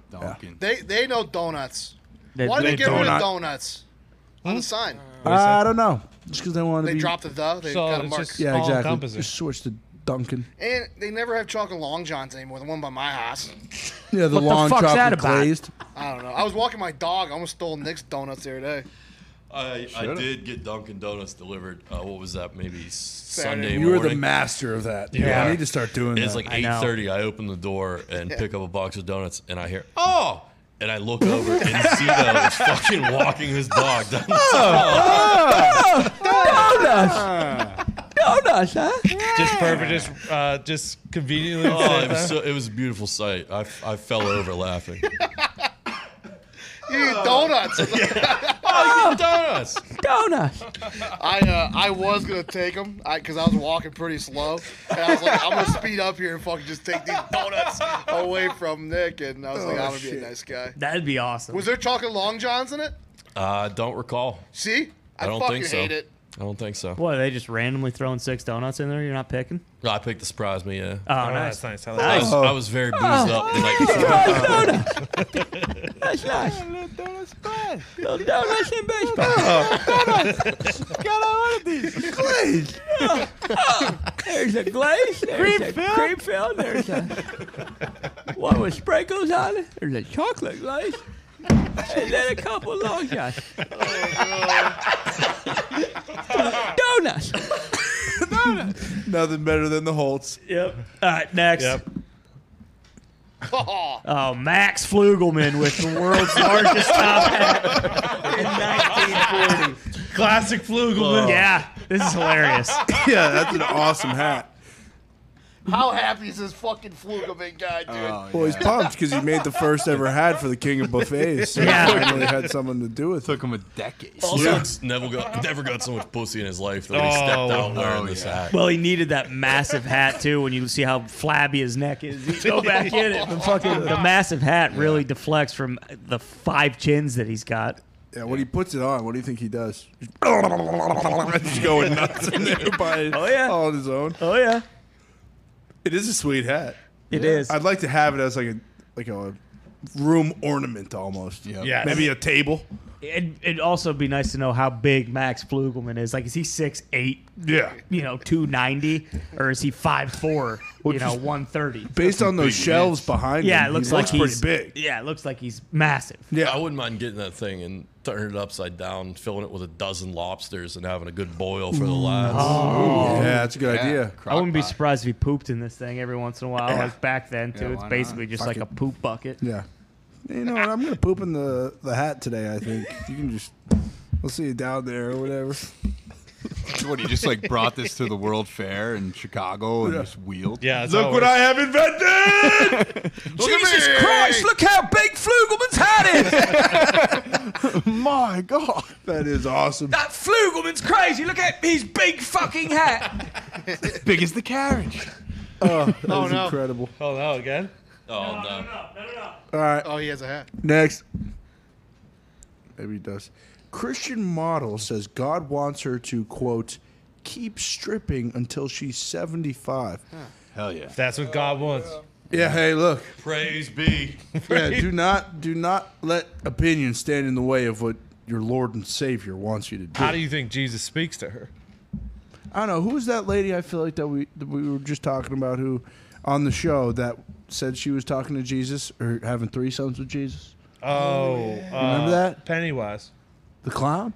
Dunkin'. They they know donuts. They- Why did they they get rid of donut. donuts on the sign? I don't know. Just because they want to They be. dropped the the. They So got a it's mark. just- yeah, all exactly. encompassing. Just switch to Dunkin'. And they never have chocolate long johns anymore. The one by my house. Yeah, the What the long fuck's that chocolate about? glazed. I don't know. I was walking my dog. I almost stole Nick's donuts the other day. I, I did get Dunkin' Donuts delivered. Uh, what was that? Maybe Sunday You were morning. the master of that. Yeah. Yeah, I need to start doing It's that. like I eight know. thirty. I open the door and pick up a box of donuts, and I hear, "Oh!" And I look over, and Zito is fucking walking his dog down the Donuts, huh? Just perfect. Just, uh, just conveniently. Oh, it was, so, it was a beautiful sight. I, I fell over laughing. You eat donuts. Oh, donuts! Donuts. I uh, I was gonna take them because I, was walking pretty slow, and I was like, I'm gonna speed up here and fucking just take these donuts away from Nick. And I was like, Oh, I'm gonna be shit. a nice guy. That'd be awesome. Was there chocolate long johns in it? I don't recall. See, I, I don't fucking think so. hate it. I don't think so. What, are they just randomly throwing six donuts in there? You're not picking? No, I picked the surprise me, yeah. Oh, Oh, nice. that's nice. I I like was, that. I was very boozed up the night before. That's nice. Little donuts bad. Little donuts in baseball. Got all of these. Glazed. There's a glaze. There's a cream filled. There's a one with sprinkles on it. There's a chocolate glaze. And then a couple of long shots. Donuts. Nothing better than the Holtz. Yep. All right, next. Yep. Oh, Oh, Max Flugelman with the world's largest top hat in nineteen forty. Classic Flugelman. Yeah, this is hilarious. Yeah, that's an awesome hat. how happy is this fucking Flugelman guy, dude? Oh, Well, he's pumped because he made the first ever hat for the King of Buffets. So Yeah. he finally had something to do with it. Took him a decade. Also, Yeah. it's never got never got so much pussy in his life that he stepped Oh, out wearing oh, this yeah. hat. Well, he needed that massive hat too. When you see how flabby his neck is, you go back in it. The fucking the massive hat really deflects from the five chins that he's got. Yeah, when he puts it on, what do you think he does? Just going nuts in there by Oh, yeah. all on his own. Oh yeah, It is a sweet hat. it is. I'd like to have it as like a like a room ornament almost. Yep. Yes. Maybe a table. It'd, it'd also be nice to know how big Max Flugelman is. Like, is he six eight? Yeah. You know, two ninety, or is he five four? You Which know, is- one thirty. Based on those big shelves mitts. behind Yeah, him, it looks he like looks he's pretty big. Yeah, it looks like he's massive. Yeah. I wouldn't mind getting that thing and turning it upside down, filling it with a dozen lobsters, and having a good boil for the lads. Yeah, that's a good Yeah. idea. I wouldn't be Crock-pot. surprised if he pooped in this thing every once in a while. Like back then too. Yeah, it's why basically not? just Fuck like it. a poop bucket. Yeah. You know what? I'm gonna poop in the the hat today. I think you can just. We'll see you down there or whatever. What, he just like brought this to the World Fair in Chicago and Yeah. just wheeled? Yeah. that's Look how it what works. I have invented! Jesus Christ! Look how big Flugelman's hat is. My God, that is awesome. That Flugelman's crazy. Look at his big fucking hat. Big as the carriage. Oh, that Oh, was no. incredible. Oh no, again. Oh, no. All right, Oh, he has a hat. next. Maybe he does. Christian model says God wants her to quote keep stripping until she's seventy-five. Hell yeah. That's what God wants. Yeah. Hey, look. Praise be. Yeah. Do not do not let opinion stand in the way of what your Lord and Savior wants you to do. How do you think Jesus speaks to her? I don't know. Who was that lady? I feel like that we that we were just talking about who on the show that said she was talking to Jesus or having threesomes with Jesus. Oh, Remember that? Pennywise. The clown?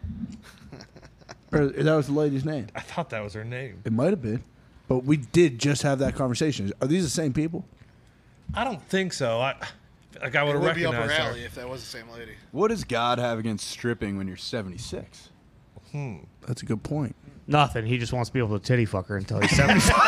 Or that was the lady's name. I thought that was her name. It might have been. But we did just have that conversation. Are these the same people? I don't think so. I like I would It have would be up her recognized her. alley if that was the same lady. What does God have against stripping when you're seventy-six? That's a good point. Nothing. He just wants to be able to titty fuck her until he's seventy-five.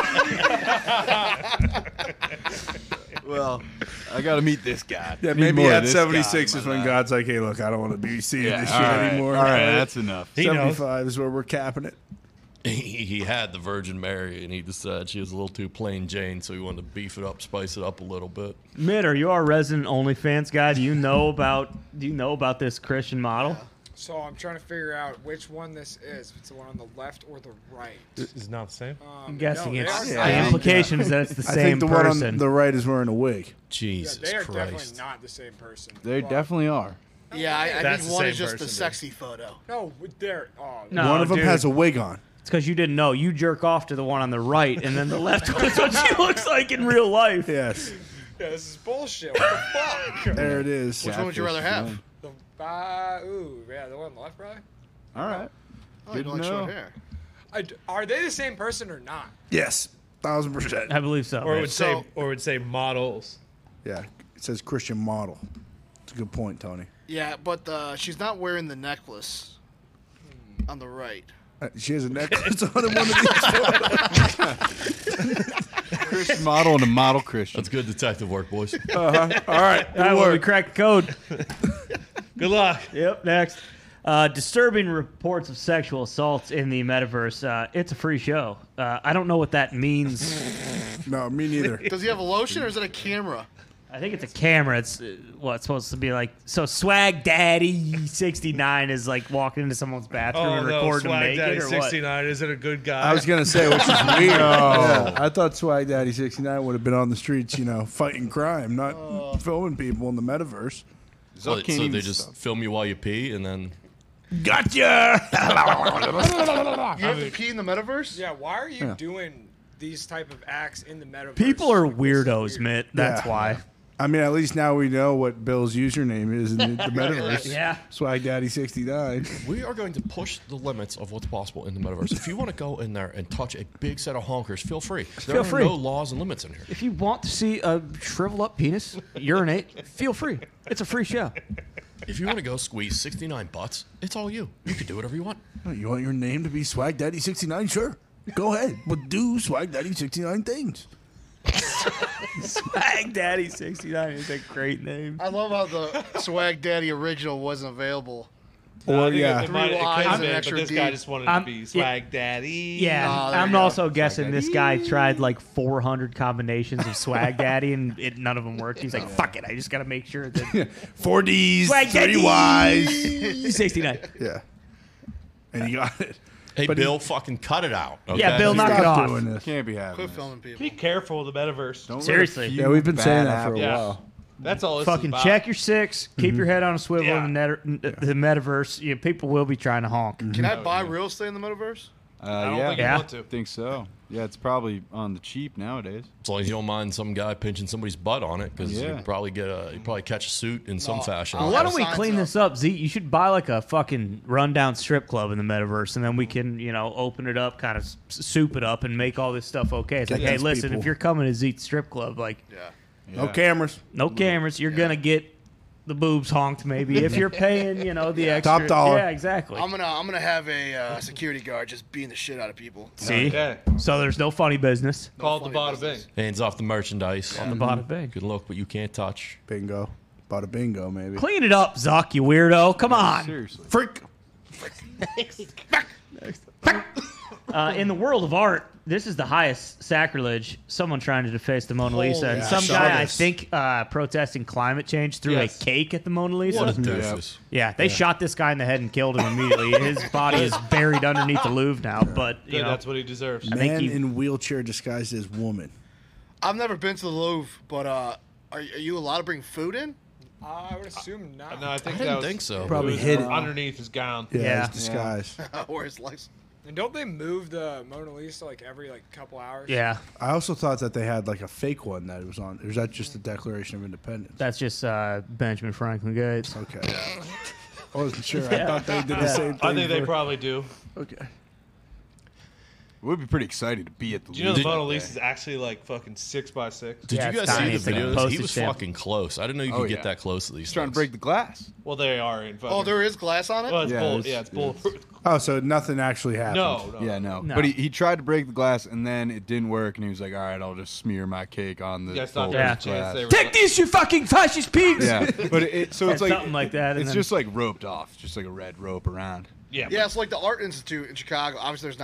Well, I got to meet this guy. Yeah, Need maybe more of at this guy in seventy-six my is when life. God's like, hey, look, I don't want to be seeing Yeah, this all shit right. anymore. All right, that's enough. He knows. seventy-five is where we're capping it. He, he had the Virgin Mary, and he decided she was a little too plain Jane, so he wanted to beef it up, spice it up a little bit. Mitt, are you our resident OnlyFans guy? Do you know about Do you know about this Christian model? So I'm trying to figure out which one this is. If it's the one on the left or the right. Is it not the same? Um, I'm guessing no, they it's are the not. implications that it's the I same think the one person. on the right is wearing a wig. Yeah, Jesus they are definitely Christ. not the same person. They But- definitely are. Yeah, I, I That's think the one same is just the person, dude. sexy photo. No, they're. Oh, No, one of them dude. has a wig on. It's because you didn't know. You jerk off to the one on the right, and then the left one's what she looks like in real life. Yes. Yeah, this is bullshit. What the fuck? There it is. Which one would you rather have? The, uh, ooh, yeah, the one on the left, probably. All right. Oh, Good you to like know. short hair. I d are they the same person or not? Yes. Thousand percent. I believe so. Or it would So- say, or it would say models. Yeah. It says Christian model. It's a good point, Tony. Yeah, but uh, she's not wearing the necklace on the right. Uh, She has a necklace on in one of these. Christian model and a model Christian. That's good detective work, boys. All right. All right, well, we cracked the code. Good luck. Yep, next. Uh, disturbing reports of sexual assaults in the metaverse. Uh, it's a free show. Uh, I don't know what that means. No, me neither. Does he have a lotion or is it a camera? I think it's a camera. It's uh, what it's supposed to be like. So Swag Daddy sixty-nine is like walking into someone's bathroom Oh and no, recording them Swag naked Daddy or what? sixty-nine isn't a good guy. I was gonna say, which is weird. Yeah, I thought Swag Daddy sixty-nine would have been on the streets, you know, fighting crime, not filming people in the metaverse. So, Zuck can't so even they just stop. film you while you pee, and then Gotcha. You have to pee in the metaverse? Yeah, why are you Yeah. doing these type of acts in the metaverse? People are Like, this is weirdos, weird. Mitt. That's Yeah. why. I mean, at least now we know what Bill's username is in the, the metaverse. Yeah. Swag Daddy sixty-nine. we are going to push the limits of what's possible in the metaverse. If you want to go in there and touch a big set of honkers, feel free. There Feel are free. no laws and limits in here. If you want to see a shriveled up penis urinate, feel free. It's a free show. If you want to go squeeze sixty-nine butts, it's all you. You can do whatever you want. Oh, you want your name to be Swag Daddy sixty-nine? Sure. Go ahead. But do Swag Daddy sixty-nine things. Swag Daddy sixty-nine is a great name. I love how the Swag Daddy original wasn't available. Or, I think yeah. it, might, it Three could lines have and been, but extra this guy D. just wanted Um, to be yeah. Swag Daddy. Yeah, Oh, there I'm you go. also guessing this guy tried like four hundred combinations of Swag Daddy and it, none of them worked. He's like, fuck it, I just got to make sure that Four D's, Swag three Daddy Y's. sixty-nine. Yeah. And he got it. Hey, But Bill, fucking cut it out. Okay? Yeah, Bill, knock it Stop off. doing this. Can't be having Quit this. filming people. Be careful with the metaverse. Don't let a Seriously. few Yeah, we've been bad saying that for a Yeah. while. That's all this is Fucking about. check your six. Keep your head on a swivel Yeah. in the, net, the metaverse. You know, people will be trying to honk. Can I buy real estate in the metaverse? Uh, I don't yeah, think Yeah. you want to. I think so. Yeah, it's probably on the cheap nowadays. As long as you don't mind some guy pinching somebody's butt on it, because Yeah. you probably get a you probably catch a suit in some No, fashion. I'll Why have don't we signs clean up. this up, Z? You should buy like a fucking rundown strip club in the metaverse, and then we can, you know, open it up, kind of s- soup it up, and make all this stuff okay. It's like, Get hey, these listen, people. if you're coming to Zeke's strip club, like, Yeah. No cameras. no cameras, you're gonna get the boobs honked, maybe if you're paying, you know, the extra. Top dollar. Yeah, exactly. I'm gonna I'm gonna have a uh, security guard just beating the shit out of people. See, Okay. so there's no funny business. Call it the funny bada bing. business. Hands off the merchandise. On the bottom big. Good look, but you can't touch. Bingo. Bada bingo, maybe. Clean it up, Zuck, you weirdo. Come on. Seriously. Freak. Uh, in the world of art, this is the highest sacrilege. Someone trying to deface the Mona Lisa, and yeah, some I saw guy, I this. think, uh, protesting climate change threw Yes. a cake at the Mona Lisa. What a doofus. Yeah, they shot this guy in the head and killed him immediately. His body is buried underneath the Louvre now, but you Good, know, that's what he deserves. I think Man he- in wheelchair disguised as woman. I've never been to the Louvre, but uh, are, are you allowed to bring food in? Uh, I would assume not. No, I think I that didn't was, think so. Probably it was hid it. underneath his gown. Yeah, Yeah. it's disguised. Or his legs? And don't they move the Mona Lisa like every like couple hours? yeah, I also thought that they had like a fake one that was on. Or is that just the Declaration of Independence? that's just uh, Benjamin Franklin Gates. Okay. I wasn't sure. I thought they did the same thing. I think they for- probably do. Okay. It would be pretty exciting to be at the Do you know the Louvre Mona that Lisa day. is actually like fucking six by six? Did Yeah, you it's guys tiny. see It's the like a videos? he postage was stamp. fucking close. I didn't know you Oh, could yeah. get that close to these He's trying to things. break the glass. Well, they are in fucking. Oh, there is glass on it? Well, it's Yeah, bull, it's- yeah, it's it's- bulletproof. Oh, so nothing actually happened. No, no. Yeah, no. No. But he, he tried to break the glass, and then it didn't work, and he was like, all right, I'll just smear my cake on the You guys thought fold there Yeah. was a chance they were. Take this, you fucking fascist pigs! Yeah, but it, so it's Yeah, like something like that, and It's then- just like roped off, just like a red rope around. Yeah. Yeah, it's like the Art Institute in Chicago. Obviously, there's not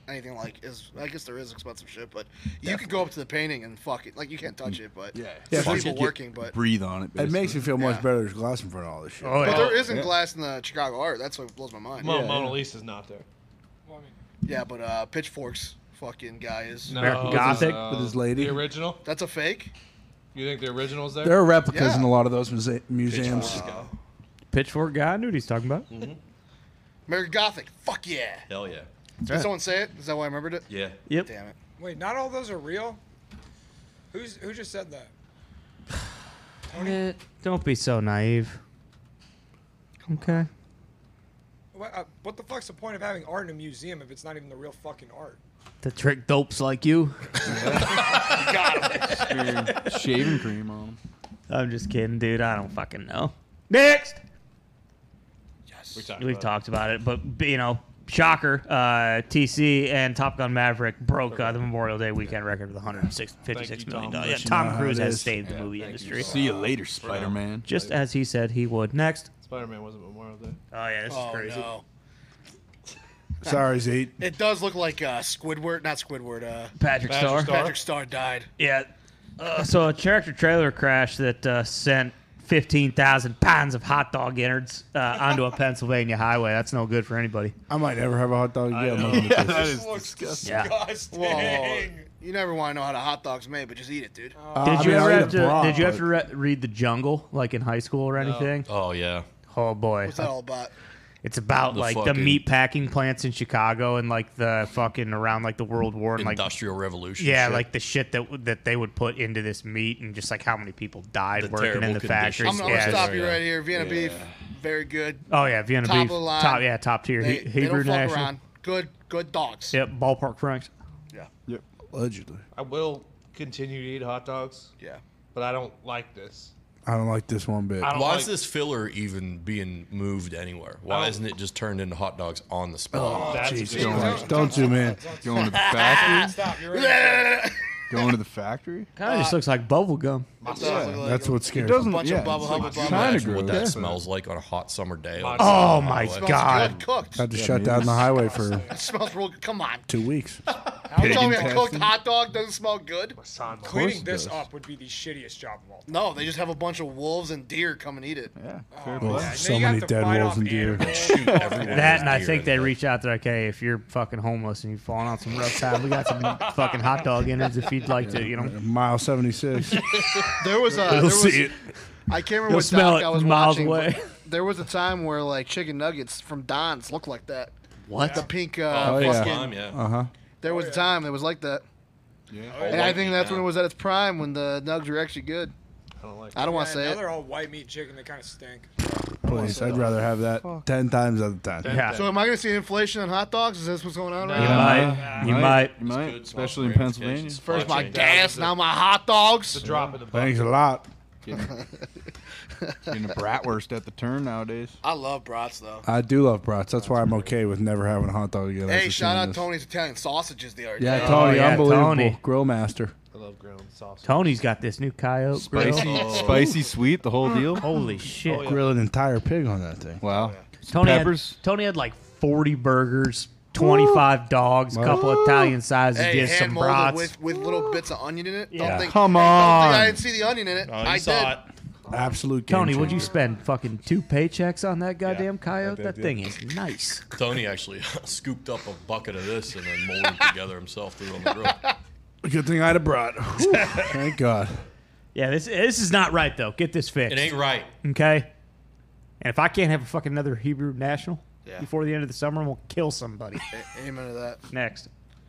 anything like is. I guess there is expensive shit, but you could go up to the painting and fuck it. Like you can't touch it, but Yeah. there's Yeah, people Get- working. But breathe on it. It makes me feel much Yeah. better. There's glass in front of all this shit. Oh, but yeah. there isn't yeah. glass in the Chicago art. That's what blows my mind. Well, Yeah, Mona yeah. Lisa's not there. Well, I mean, Yeah, but uh, Pitchfork's fucking guy is. No, American this Gothic? is, With his lady. The original? That's a fake. You think the original's there? There are replicas Yeah. in a lot of those muse- museums. Pitchfork guy. I knew what he's talking about. American Gothic. Fuck yeah. Hell yeah. Did someone say it? Is that why I remembered it? Yeah. Yep. Damn it. wait, not all those are real. Who's who just said that? Eh, don't be so naive. Okay. What, uh, what the fuck's the point of having art in a museum if it's not even the real fucking art? To trick dopes like you. Shaving cream on them. I'm just kidding, dude. I don't fucking know. Next. We talked We've about talked about it, but you know, shocker. Uh, T C and Top Gun Maverick broke uh, the Memorial Day weekend record with one hundred fifty-six you, million Tom. dollars. Yeah, Let you Tom know how Cruise it has is. saved the Yeah, movie thank you. industry, See you later, Spider-Man. just as he said he would. Next. it. Spider-Man wasn't Memorial Day. Oh yeah, this Oh is crazy. no. Sorry, Zeke. It does look like uh, Squidward, not Squidward. Uh, Patrick, Patrick Star. Star. Patrick Star died. Yeah. Uh, so a tractor trailer crash that uh, sent fifteen thousand pounds of hot dog innards uh, onto a Pennsylvania highway. That's no good for anybody. I might never have a hot dog again. know. looking at this. that This is looks disgusting. Yeah. disgusting. Whoa. You never want to know how the hot dog's made, but just eat it, dude. Uh, Did I you mean, ever I'll eat have a to? bra, Did you have but- to re- read The Jungle like in high school or anything? Oh yeah. Oh boy, What's that all about? it's about The like the fucking- meat packing plants in Chicago and like the fucking around like the World War and like Industrial Revolution. yeah, shit. like the shit that that they would put into this meat and just like how many people died The working in terrible the conditions. factories. I'm, I'm yeah, gonna it's- stop you yeah. right here. Vienna Yeah. beef, very good. Oh yeah, Vienna Top beef, of the line. top yeah, top tier. They, He- they Hebrew don't fuck national. around. Good, good dogs. Yep, ballpark Franks. Yeah, Allegedly. I will continue to eat hot dogs, yeah. but I don't like this. I don't like this one bit. I don't Why like is this filler even being moved anywhere? Why don't- isn't it just turned into hot dogs on the spot? That's a Jeez, good don't, question. don't zoom in. Going to the factory? Stop. You're right. Going to the factory? Kind of just looks like bubble gum. That's what scares It doesn't. me. bunch yeah, of bubble it's like hubba Can you bubba. kinda imagine what gross. that smells like on a hot summer day? on Oh the my highway? Smells God. good cooked. Had to Yeah, shut maybe. down the highway for It smells real good. Come on. two weeks. You tell me a intestine. cooked hot dog doesn't smell good? Cleaning it this does. up would be the shittiest job of all time. No, they just have a bunch of wolves and deer come and eat it. Yeah, fair Oh, play. yeah. So Now you many have to dead fight wolves off and deer. animals. Shoot everyone That with and I deer think in they it. reach out. They're like, hey, if you're fucking homeless and you've fallen on some rough time, we got some fucking hot dog innards if you'd like to, you know. Mile seventy-six. There was a. You'll There was, see it. I can't remember You'll what smell doc it I was miles watching. away. but There was a time where like chicken nuggets from Don's looked like that. What? The pink. Oh, Uh, yeah. fucking, Time, yeah. Uh huh. There was Oh, a yeah. time that was like that, Yeah. and I white think meat that's now. when it was at its prime when the nugs were actually good. I don't like I don't want Yeah, to say now it. they're all white meat chicken. They kind of stink. Please, I'd rather have that ten times out of ten. Yeah. So am I going to see inflation on hot dogs? Is this what's going on right You now? might. You might. You might, Good especially in small Pennsylvania. ramifications. First my Chain. gas, now my hot dogs. the drop in the Thanks bucket. a lot. Getting, getting a bratwurst at the turn nowadays. I love brats though. I do love brats. That's why I'm okay with never having a hot dog again. Hey, after shout seeing out this. Tony's Italian sausages the other day. Yeah, Oh, Tony, yeah, unbelievable. Tony. Grill master. I love ground sausage. Tony's got this new coyote grill. Spicy, spicy, sweet, the whole deal. Holy shit. Oh, yeah. Grill an entire pig on that thing. Wow. Tony Peppers. had, Tony had like forty burgers, twenty-five dogs, a couple Italian sizes, Hey, just hand some molded brats. with, with little bits of onion in it. Yeah. Don't think, Come hey, don't think on. I didn't see the onion in it. Oh, you I saw did. it. Absolute game Tony, would you changer. spend fucking two paychecks on that goddamn I coyote? did, That yeah. thing is nice. Tony actually scooped up a bucket of this and then molded it together himself threw it on the grill. Good thing I had a brat. Whew, Thank God. Yeah, this this is not right though. Get this fixed. It ain't right. Okay. And if I can't have a fucking another Hebrew national Yeah. before the end of the summer, we'll kill somebody. A- Amen to that. Next.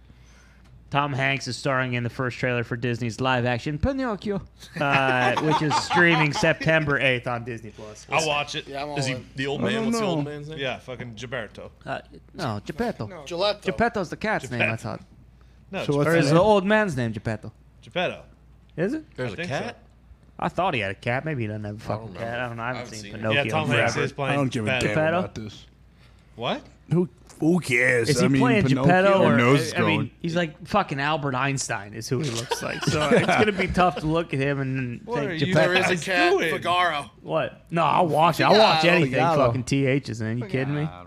Tom Hanks is starring in the first trailer for Disney's live-action Pinocchio, uh, which is streaming September eighth on Disney Plus. I'll watch it. Yeah, I'm all Is he in. the old I man? don't What's the know. old man's name? Yeah, fucking Gilberto. Uh, no, Geppetto. No, Gillette. though. Geppetto's the cat's name, I thought. No, So what's Or the is name? the old man's name Geppetto? Geppetto. Is it? There's I a think cat. I thought he had a cat. Maybe he doesn't have a I fucking don't cat. I remember. don't know. I haven't, I haven't seen seen it. Pinocchio Yeah, Tom forever. Hanks is playing I don't give a Geppetto. damn Geppetto? about this. What? Who who cares? Is he I mean, playing Pinocchio? Geppetto or Your nose is I mean, going. he's like fucking Albert Einstein is who he looks like. So it's gonna be tough to look at him and What are think you- There Geppetto. is a Guys, cat, do it. Figaro. What? No, I'll watch it. I'll watch Figaro. anything Figaro. fucking T H is in. You kidding me? I don't-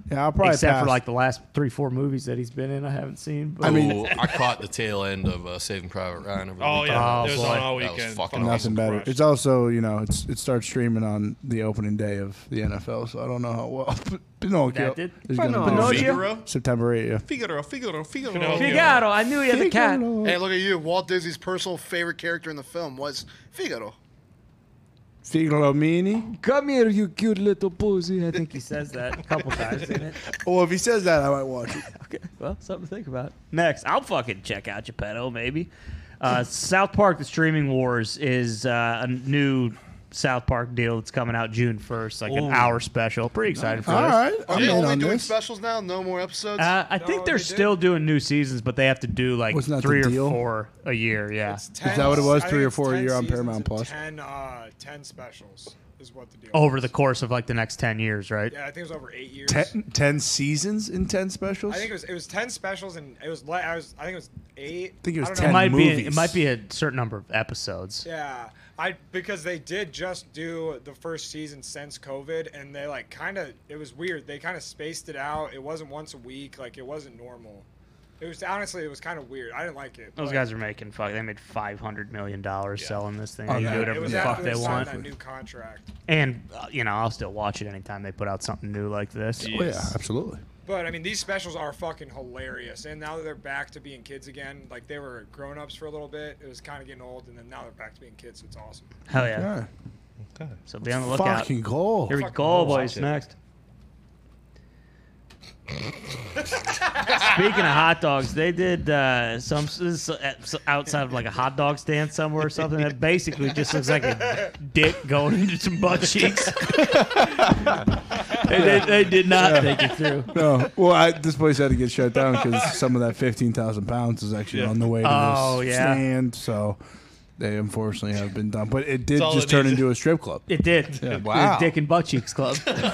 Yeah, I'll probably Except pass. for like the last three, four movies that he's been in, I haven't seen. But I mean, I caught the tail end of uh, Saving Private Ryan over the Oh weekend. yeah, Oh, it was boy. on all That was weekend. fucking Fuck. Nothing better. crushed. It's also, you know, it's it starts streaming on the opening day of the N F L, so I don't know how well Pinocchio That did? is going to Pinocchio? be Figaro? September eighth. Yeah. Figaro, Figaro, Figaro. Pinocchio. Figaro, I knew you had the cat. Hey, look at you. Walt Disney's personal favorite character in the film was Figaro. Figaro Mini. Come here, you cute little pussy. I think he says that a couple times in it. Well, if he says that, I might watch it. Okay, well, something to think about. Next, I'll fucking check out Geppetto, maybe. Uh, South Park: The Streaming Wars is uh, a new South Park deal that's coming out June first, like an Ooh. hour special. Pretty excited for All this. right, Are I'm they in only on doing this. specials now? No more episodes? Uh, I think No, they're they did. still doing new seasons, but they have to do like Wasn't that three the or deal? four a year. Yeah. It's ten, that what it was, I three think or it's four a ten year on seasons Paramount and Plus? Ten, uh, ten specials is what the deal Over was. the course of like the next ten years, right? Yeah, I think it was over eight years. Ten, ten seasons in ten specials. I think it was it was ten specials and it was le- I was I think it was eight. I think it was I don't ten It know. might be. movies. It might be a certain number of episodes. Yeah, I because they did just do the first season since COVID, and they like kind of it was weird. They kind of spaced it out. It wasn't once a week. Like it wasn't normal. It was honestly it was kind of weird. I didn't like it. Those but guys are making fuck. They made five hundred million dollars selling this thing. Oh, They can yeah. do it whatever was the fuck after they they signed want. that new contract. And uh, you know, I'll still watch it anytime they put out something new like this. Oh yeah, absolutely. But I mean, these specials are fucking hilarious. And now that they're back to being kids again, like they were grown-ups for a little bit. It was kind of getting old, and then now they're back to being kids. So it's awesome. Hell yeah! Yeah. Okay. So be on the lookout. Fucking goal. Here we Fucking go, watch boys. it. Next. Speaking of hot dogs, they did uh, some s- s- outside of like a hot dog stand somewhere or something that basically just looks like a dick going into some butt cheeks. they, they, they did not take it through. No, well, I, this place had to get shut down because some of that fifteen thousand pounds is actually Yeah. on the way to Oh, this yeah. stand. So they unfortunately have been done, but it did That's all just it turn needs. into a strip club. It did. It Wow. was Dick and Butt Cheeks Club.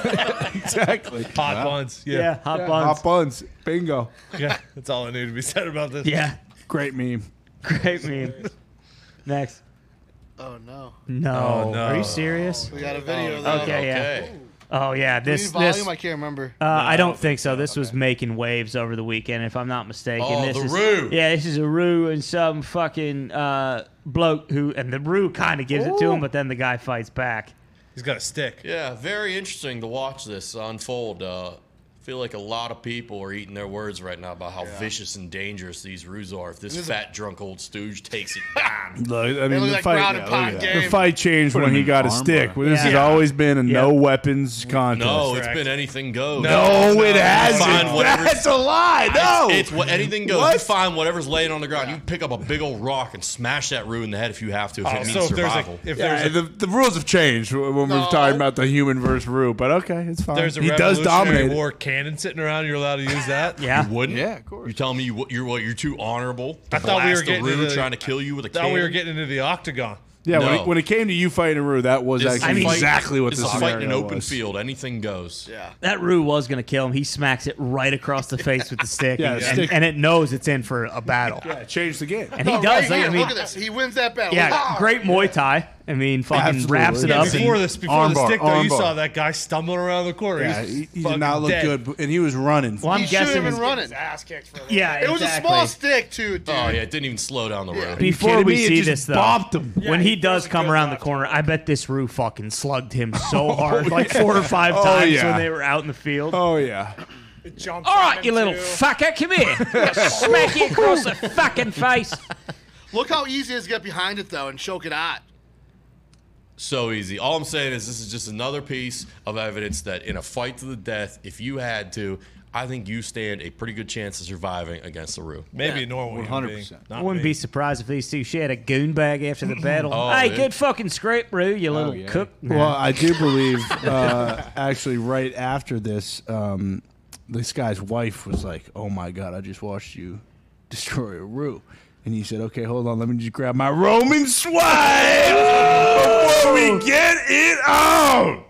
Exactly. Hot buns. Yeah, Yeah. hot Yeah, buns. hot buns. Bingo. Yeah. That's all I need to be said about this. Yeah, Great meme. great meme. Next. oh, no. No. Oh, no. Are you serious? We got a video, though. Okay, yeah. Okay. Oh yeah, Do we this need volume? this. I can't remember. Uh, I don't think so. This was making waves over the weekend, if I'm not mistaken. Oh, this the is, Roo. Yeah, this is a Roo and some fucking uh, bloke who, and the Roo kind of gives it to him, but then the guy fights back. He's got a stick. Yeah, very interesting to watch this unfold. Uh, I feel like a lot of people are eating their words right now about how vicious and dangerous these roos are. If this This is fat, drunk old stooge takes it down. Look, I They mean, look the like fight, ground and pound the game. fight changed Put when him he in got a armbar. stick. This has Yeah. always been a no Yeah. weapons contest. No, it's Correct. been anything goes. No, No, it no, hasn't. Find whatever- That's a lie. No, It's, it's what anything goes. What? You find whatever's laying on the ground. You pick up a big old rock and smash that roo in the head if you have to. If Oh, it means so if there's survival. a if Yeah, there's a, the, the rules have changed when we're No. talking about the human versus Roo, but okay, it's fine. there's a he does Revolutionary dominate. it. War cannon sitting around, you're allowed to use that. Yeah. You wouldn't? Yeah, of course. You telling me you, you're what? You're too honorable. To I thought we were blast a getting roo into the- trying to kill you with a I thought cannon. we were getting into the octagon. Yeah, when, No. it, when it came to you fighting a Roo, that was This is actually a fight- exactly what this the is a fight in an scenario open was. field. Anything goes. Yeah. That Roo was gonna kill him. He smacks it right across the face with the stick, Yeah, and, the and, stick- and it knows it's in for a battle. Yeah, it changed the game. And he No, does. right like, here, I mean, look at this. He wins that battle. yeah, Ah! great Muay Thai. I mean, fucking Absolutely. wraps it Yeah, up. Before and this, before the armbar, stick though, you armbar. saw that guy stumbling around the corner. Yeah, He's he, he did fucking not look dead. good, but- and he was running. Well, I'm He should guessing have been his- running. His ass kicked for a little Yeah, bit. It was a exactly. small stick, too, dude. Oh yeah, it didn't even slow down the road. you Before kidding we me? It see just this, though, bopped him. when Yeah, he he does throws a come good around the left corner, hook. I bet this Roo fucking slugged him so hard, like four or five Oh, times yeah. when they were out in the field. Oh yeah, It jumped All on right, him, you little too. fucker, come here. I'm gonna smack you across the fucking face. Look how easy it is to get behind it, though, and choke it out. So easy. All I'm saying is this is just another piece of evidence that in a fight to the death, if you had to, I think you stand a pretty good chance of surviving against the Roo. Maybe Yeah. a normal one human hundred being. percent. I Not wouldn't me. be surprised if these two shared a goon bag after the battle. Oh, hey, yeah. good fucking scrape, Roo, you little yeah. cook. Well, I do believe uh, actually right after this, um, this guy's wife was like, "Oh my god, I just watched you destroy a Roo," and he said, "Okay, hold on, let me just grab my Roman swipe before we get it on."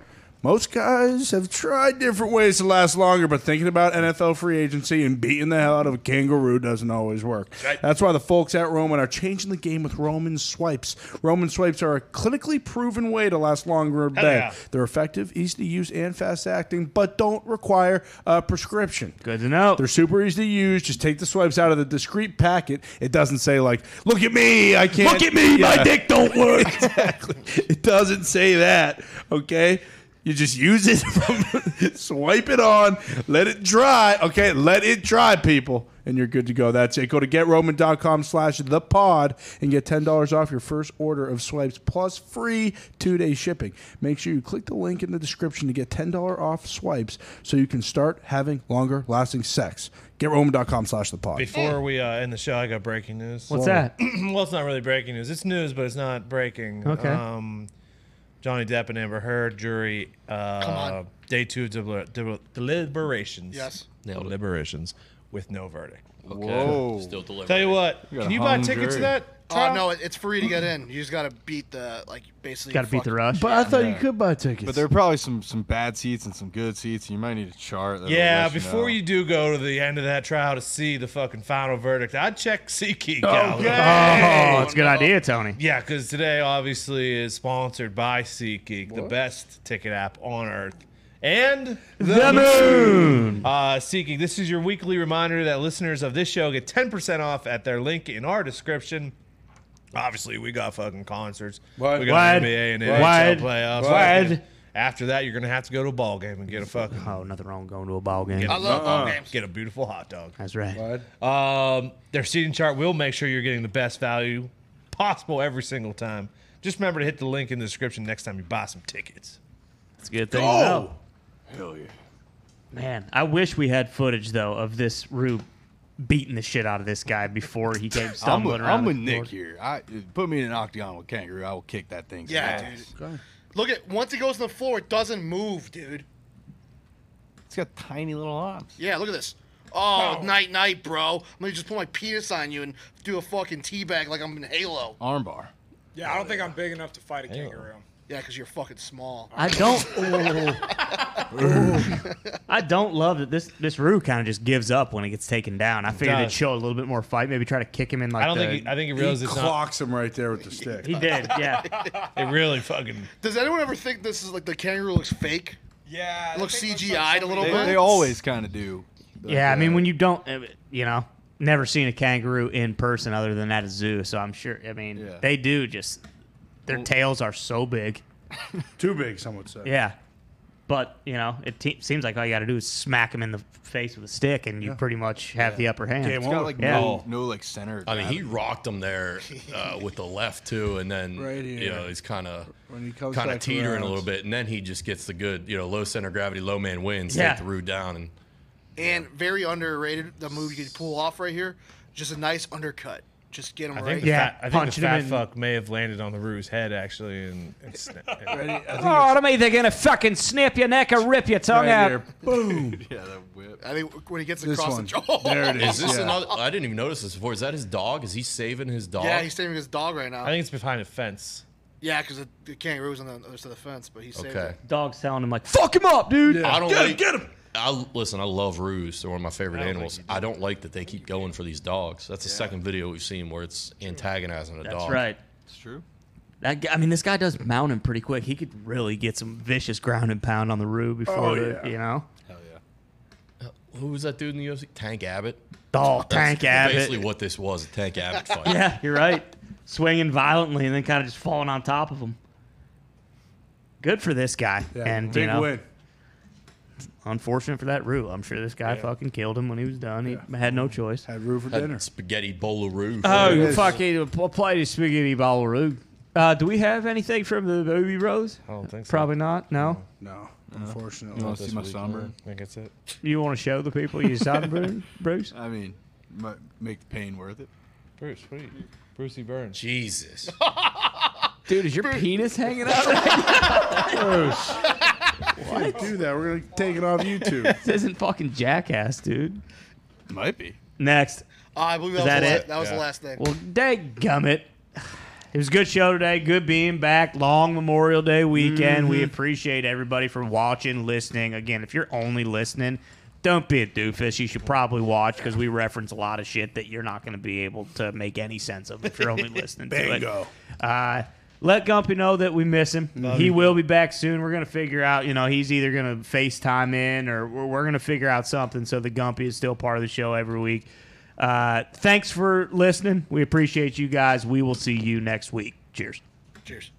Most guys have tried different ways to last longer, but thinking about N F L free agency and beating the hell out of a kangaroo doesn't always work. Right. That's why the folks at Roman are changing the game with Roman Swipes. Roman Swipes are a clinically proven way to last longer in Hell bed. yeah. They're effective, easy to use, and fast acting, but don't require a prescription. Good to know. They're super easy to use. Just take the swipes out of the discreet packet. It doesn't say like, "Look at me, I can't." Look at me, my dick don't work. Exactly. It doesn't say that. Okay. You just use it, from, swipe it on, let it dry. Okay, let it dry, people, and you're good to go. That's it. Go to getroman.com slash the pod and get ten dollars off your first order of swipes plus free two-day shipping. Make sure you click the link in the description to get ten dollars off swipes so you can start having longer-lasting sex. getroman.com slash the pod. Before we uh, end the show, I got breaking news. What's that? Well, it's not really breaking news. It's news, but it's not breaking. Okay. Um, Johnny Depp and Amber Heard jury. Uh, Come on. Day two of deliber- deliber- deliberations. Yes. Nailed deliberations with no verdict. Okay. Whoa. Still delivering. Tell you what, You got can a you buy hung tickets to jury. that? Oh trial? no, it, it's free to get in. You just gotta beat the like basically. Got to beat the fucking- rush. But I thought you could buy tickets. But there are probably some some bad seats and some good seats. You might need a chart. that'll Yeah, let you before know. you do go to the end of that trial to see the fucking final verdict, I'd check SeatGeek Okay. out. Oh, it's a good no. idea, Tony. Yeah, because today obviously is sponsored by SeatGeek, the best ticket app on earth. And The moon. uh, SeatGeek, this is your weekly reminder that listeners of this show get ten percent off at their link in our description. Obviously, we got fucking concerts. What? We got What? N B A and What? N H L playoffs. What? Fucking- After that, you're going to have to go to a ball game and get a fucking Oh, nothing wrong going to a ball game. get I a, love ball Uh-uh. games. get a beautiful hot dog. That's right. Um, their seating chart will make sure you're getting the best value possible every single time. Just remember to hit the link in the description next time you buy some tickets. It's a good thing to know. Hell yeah. Man, I wish we had footage though of this Rube beating the shit out of this guy before he came I'm stumbling with, around. I'm the with floor. Nick here. I put me in an octagon with kangaroo. I will kick that thing. Yeah, dude. Look at once he goes to the floor, it doesn't move, dude. It's got tiny little arms. Yeah, look at this. Oh, night night, bro. I'm gonna just put my penis on you and do a fucking teabag like I'm in Halo. Armbar. Yeah, I don't think I'm big enough to fight a kangaroo. Yeah, because you're fucking small. I don't. I don't love that this this Rue kind of just gives up when he gets taken down. I figured does. it'd show a little bit more fight. Maybe try to kick him in like I don't the, think he, I think he He realizes it's not. clocks him right there with the stick. he did. Yeah. It really fucking. Does anyone ever think this is like the kangaroo looks fake? Yeah, It looks that thing C G I'd a like little They, bit. they always kind of do. Yeah. I mean, when you don't, uh, you know, never seen a kangaroo in person other than at a zoo, so I'm sure. I mean, Yeah. they do just. Their tails are so big. Too big, some would say. Yeah. But, you know, it te- seems like all you got to do is smack him in the face with a stick and you pretty much have the upper hand. Game It's got like Yeah. no, no like center. I mean, he gravity. rocked him there uh, with the left too, and then Right you here. know he's kind of When he comes kind of back teetering around. a little bit, and then he just gets the good, you know, low center gravity, low man wins, Yeah. take the root down, and And very underrated. The move you could pull off right here. Just a nice undercut. Just get him I right. think the Yeah, fat, I think punching the him fat in- fuck may have landed on the Rue's head actually, and, and, sna- and Ready? I think Oh, I'm either going to fucking snip your neck or rip your tongue right out. here. Boom. Yeah, that whip. I think when he gets This across one. the jaw. There it is. is this yeah. another? I didn't even notice this before. Is that his dog? Is he saving his dog? Yeah, he's saving his dog right now. I think it's behind a fence. Yeah, because the, the kangaroo's on the other side of the fence, but he's saving Okay. it. Dog's telling him, like, fuck him up, dude. Yeah. I don't Get him, like. get him. I listen. I love roos. They're one of my favorite I don't animals. think you do. I don't like that they keep going for these dogs. That's the second video we've seen where it's antagonizing a That's dog. right. It's true. That guy, I mean, this guy does mount him pretty quick. He could really get some vicious ground and pound on the Rue before, Oh, the, yeah. you know? Hell yeah. Who was that dude in the U F C? Tank Abbott. Oh, That's Tank Abbott. Basically, what this was—a Tank Abbott fight. Yeah, you're right. Swinging violently and then kind of just falling on top of him. Good for this guy. Yeah, and, big you know, win. unfortunate for that Rue. I'm sure this guy fucking killed him when he was done. He had no choice. Had Rue for Had dinner. spaghetti bowl of roux. Oh, it you is. fucking pl- plate of spaghetti ball Rue. Uh, do we have anything from the Booby Bros? I don't think so. Probably not. No. No, unfortunately. You want to see my This week, sunburn? I think that's it. You want to show the people you sunburn, Bruce? I mean, might make the pain worth it. Bruce, what are you? Brucey Burns. Jesus. Dude, is your penis hanging out right Can't do that. We're gonna take it off YouTube. This isn't fucking Jackass, dude. Might be. Next. Oh, I believe that Is was, that the, la- it? that was Yeah. the last thing. Well, dadgummit. it was a good show today. Good being back. Long Memorial Day weekend. Mm-hmm. We appreciate everybody for watching, listening. Again, if you're only listening, don't be a doofus. You should probably watch because we reference a lot of shit that you're not going to be able to make any sense of if you're only listening to it. Bingo. Uh, let Gumpy know that we miss him. Love he you. will be back soon. We're going to figure out, you know, he's either going to FaceTime in or we're, we're going to figure out something so the Gumpy is still part of the show every week. Uh, thanks for listening. We appreciate you guys. We will see you next week. Cheers. Cheers.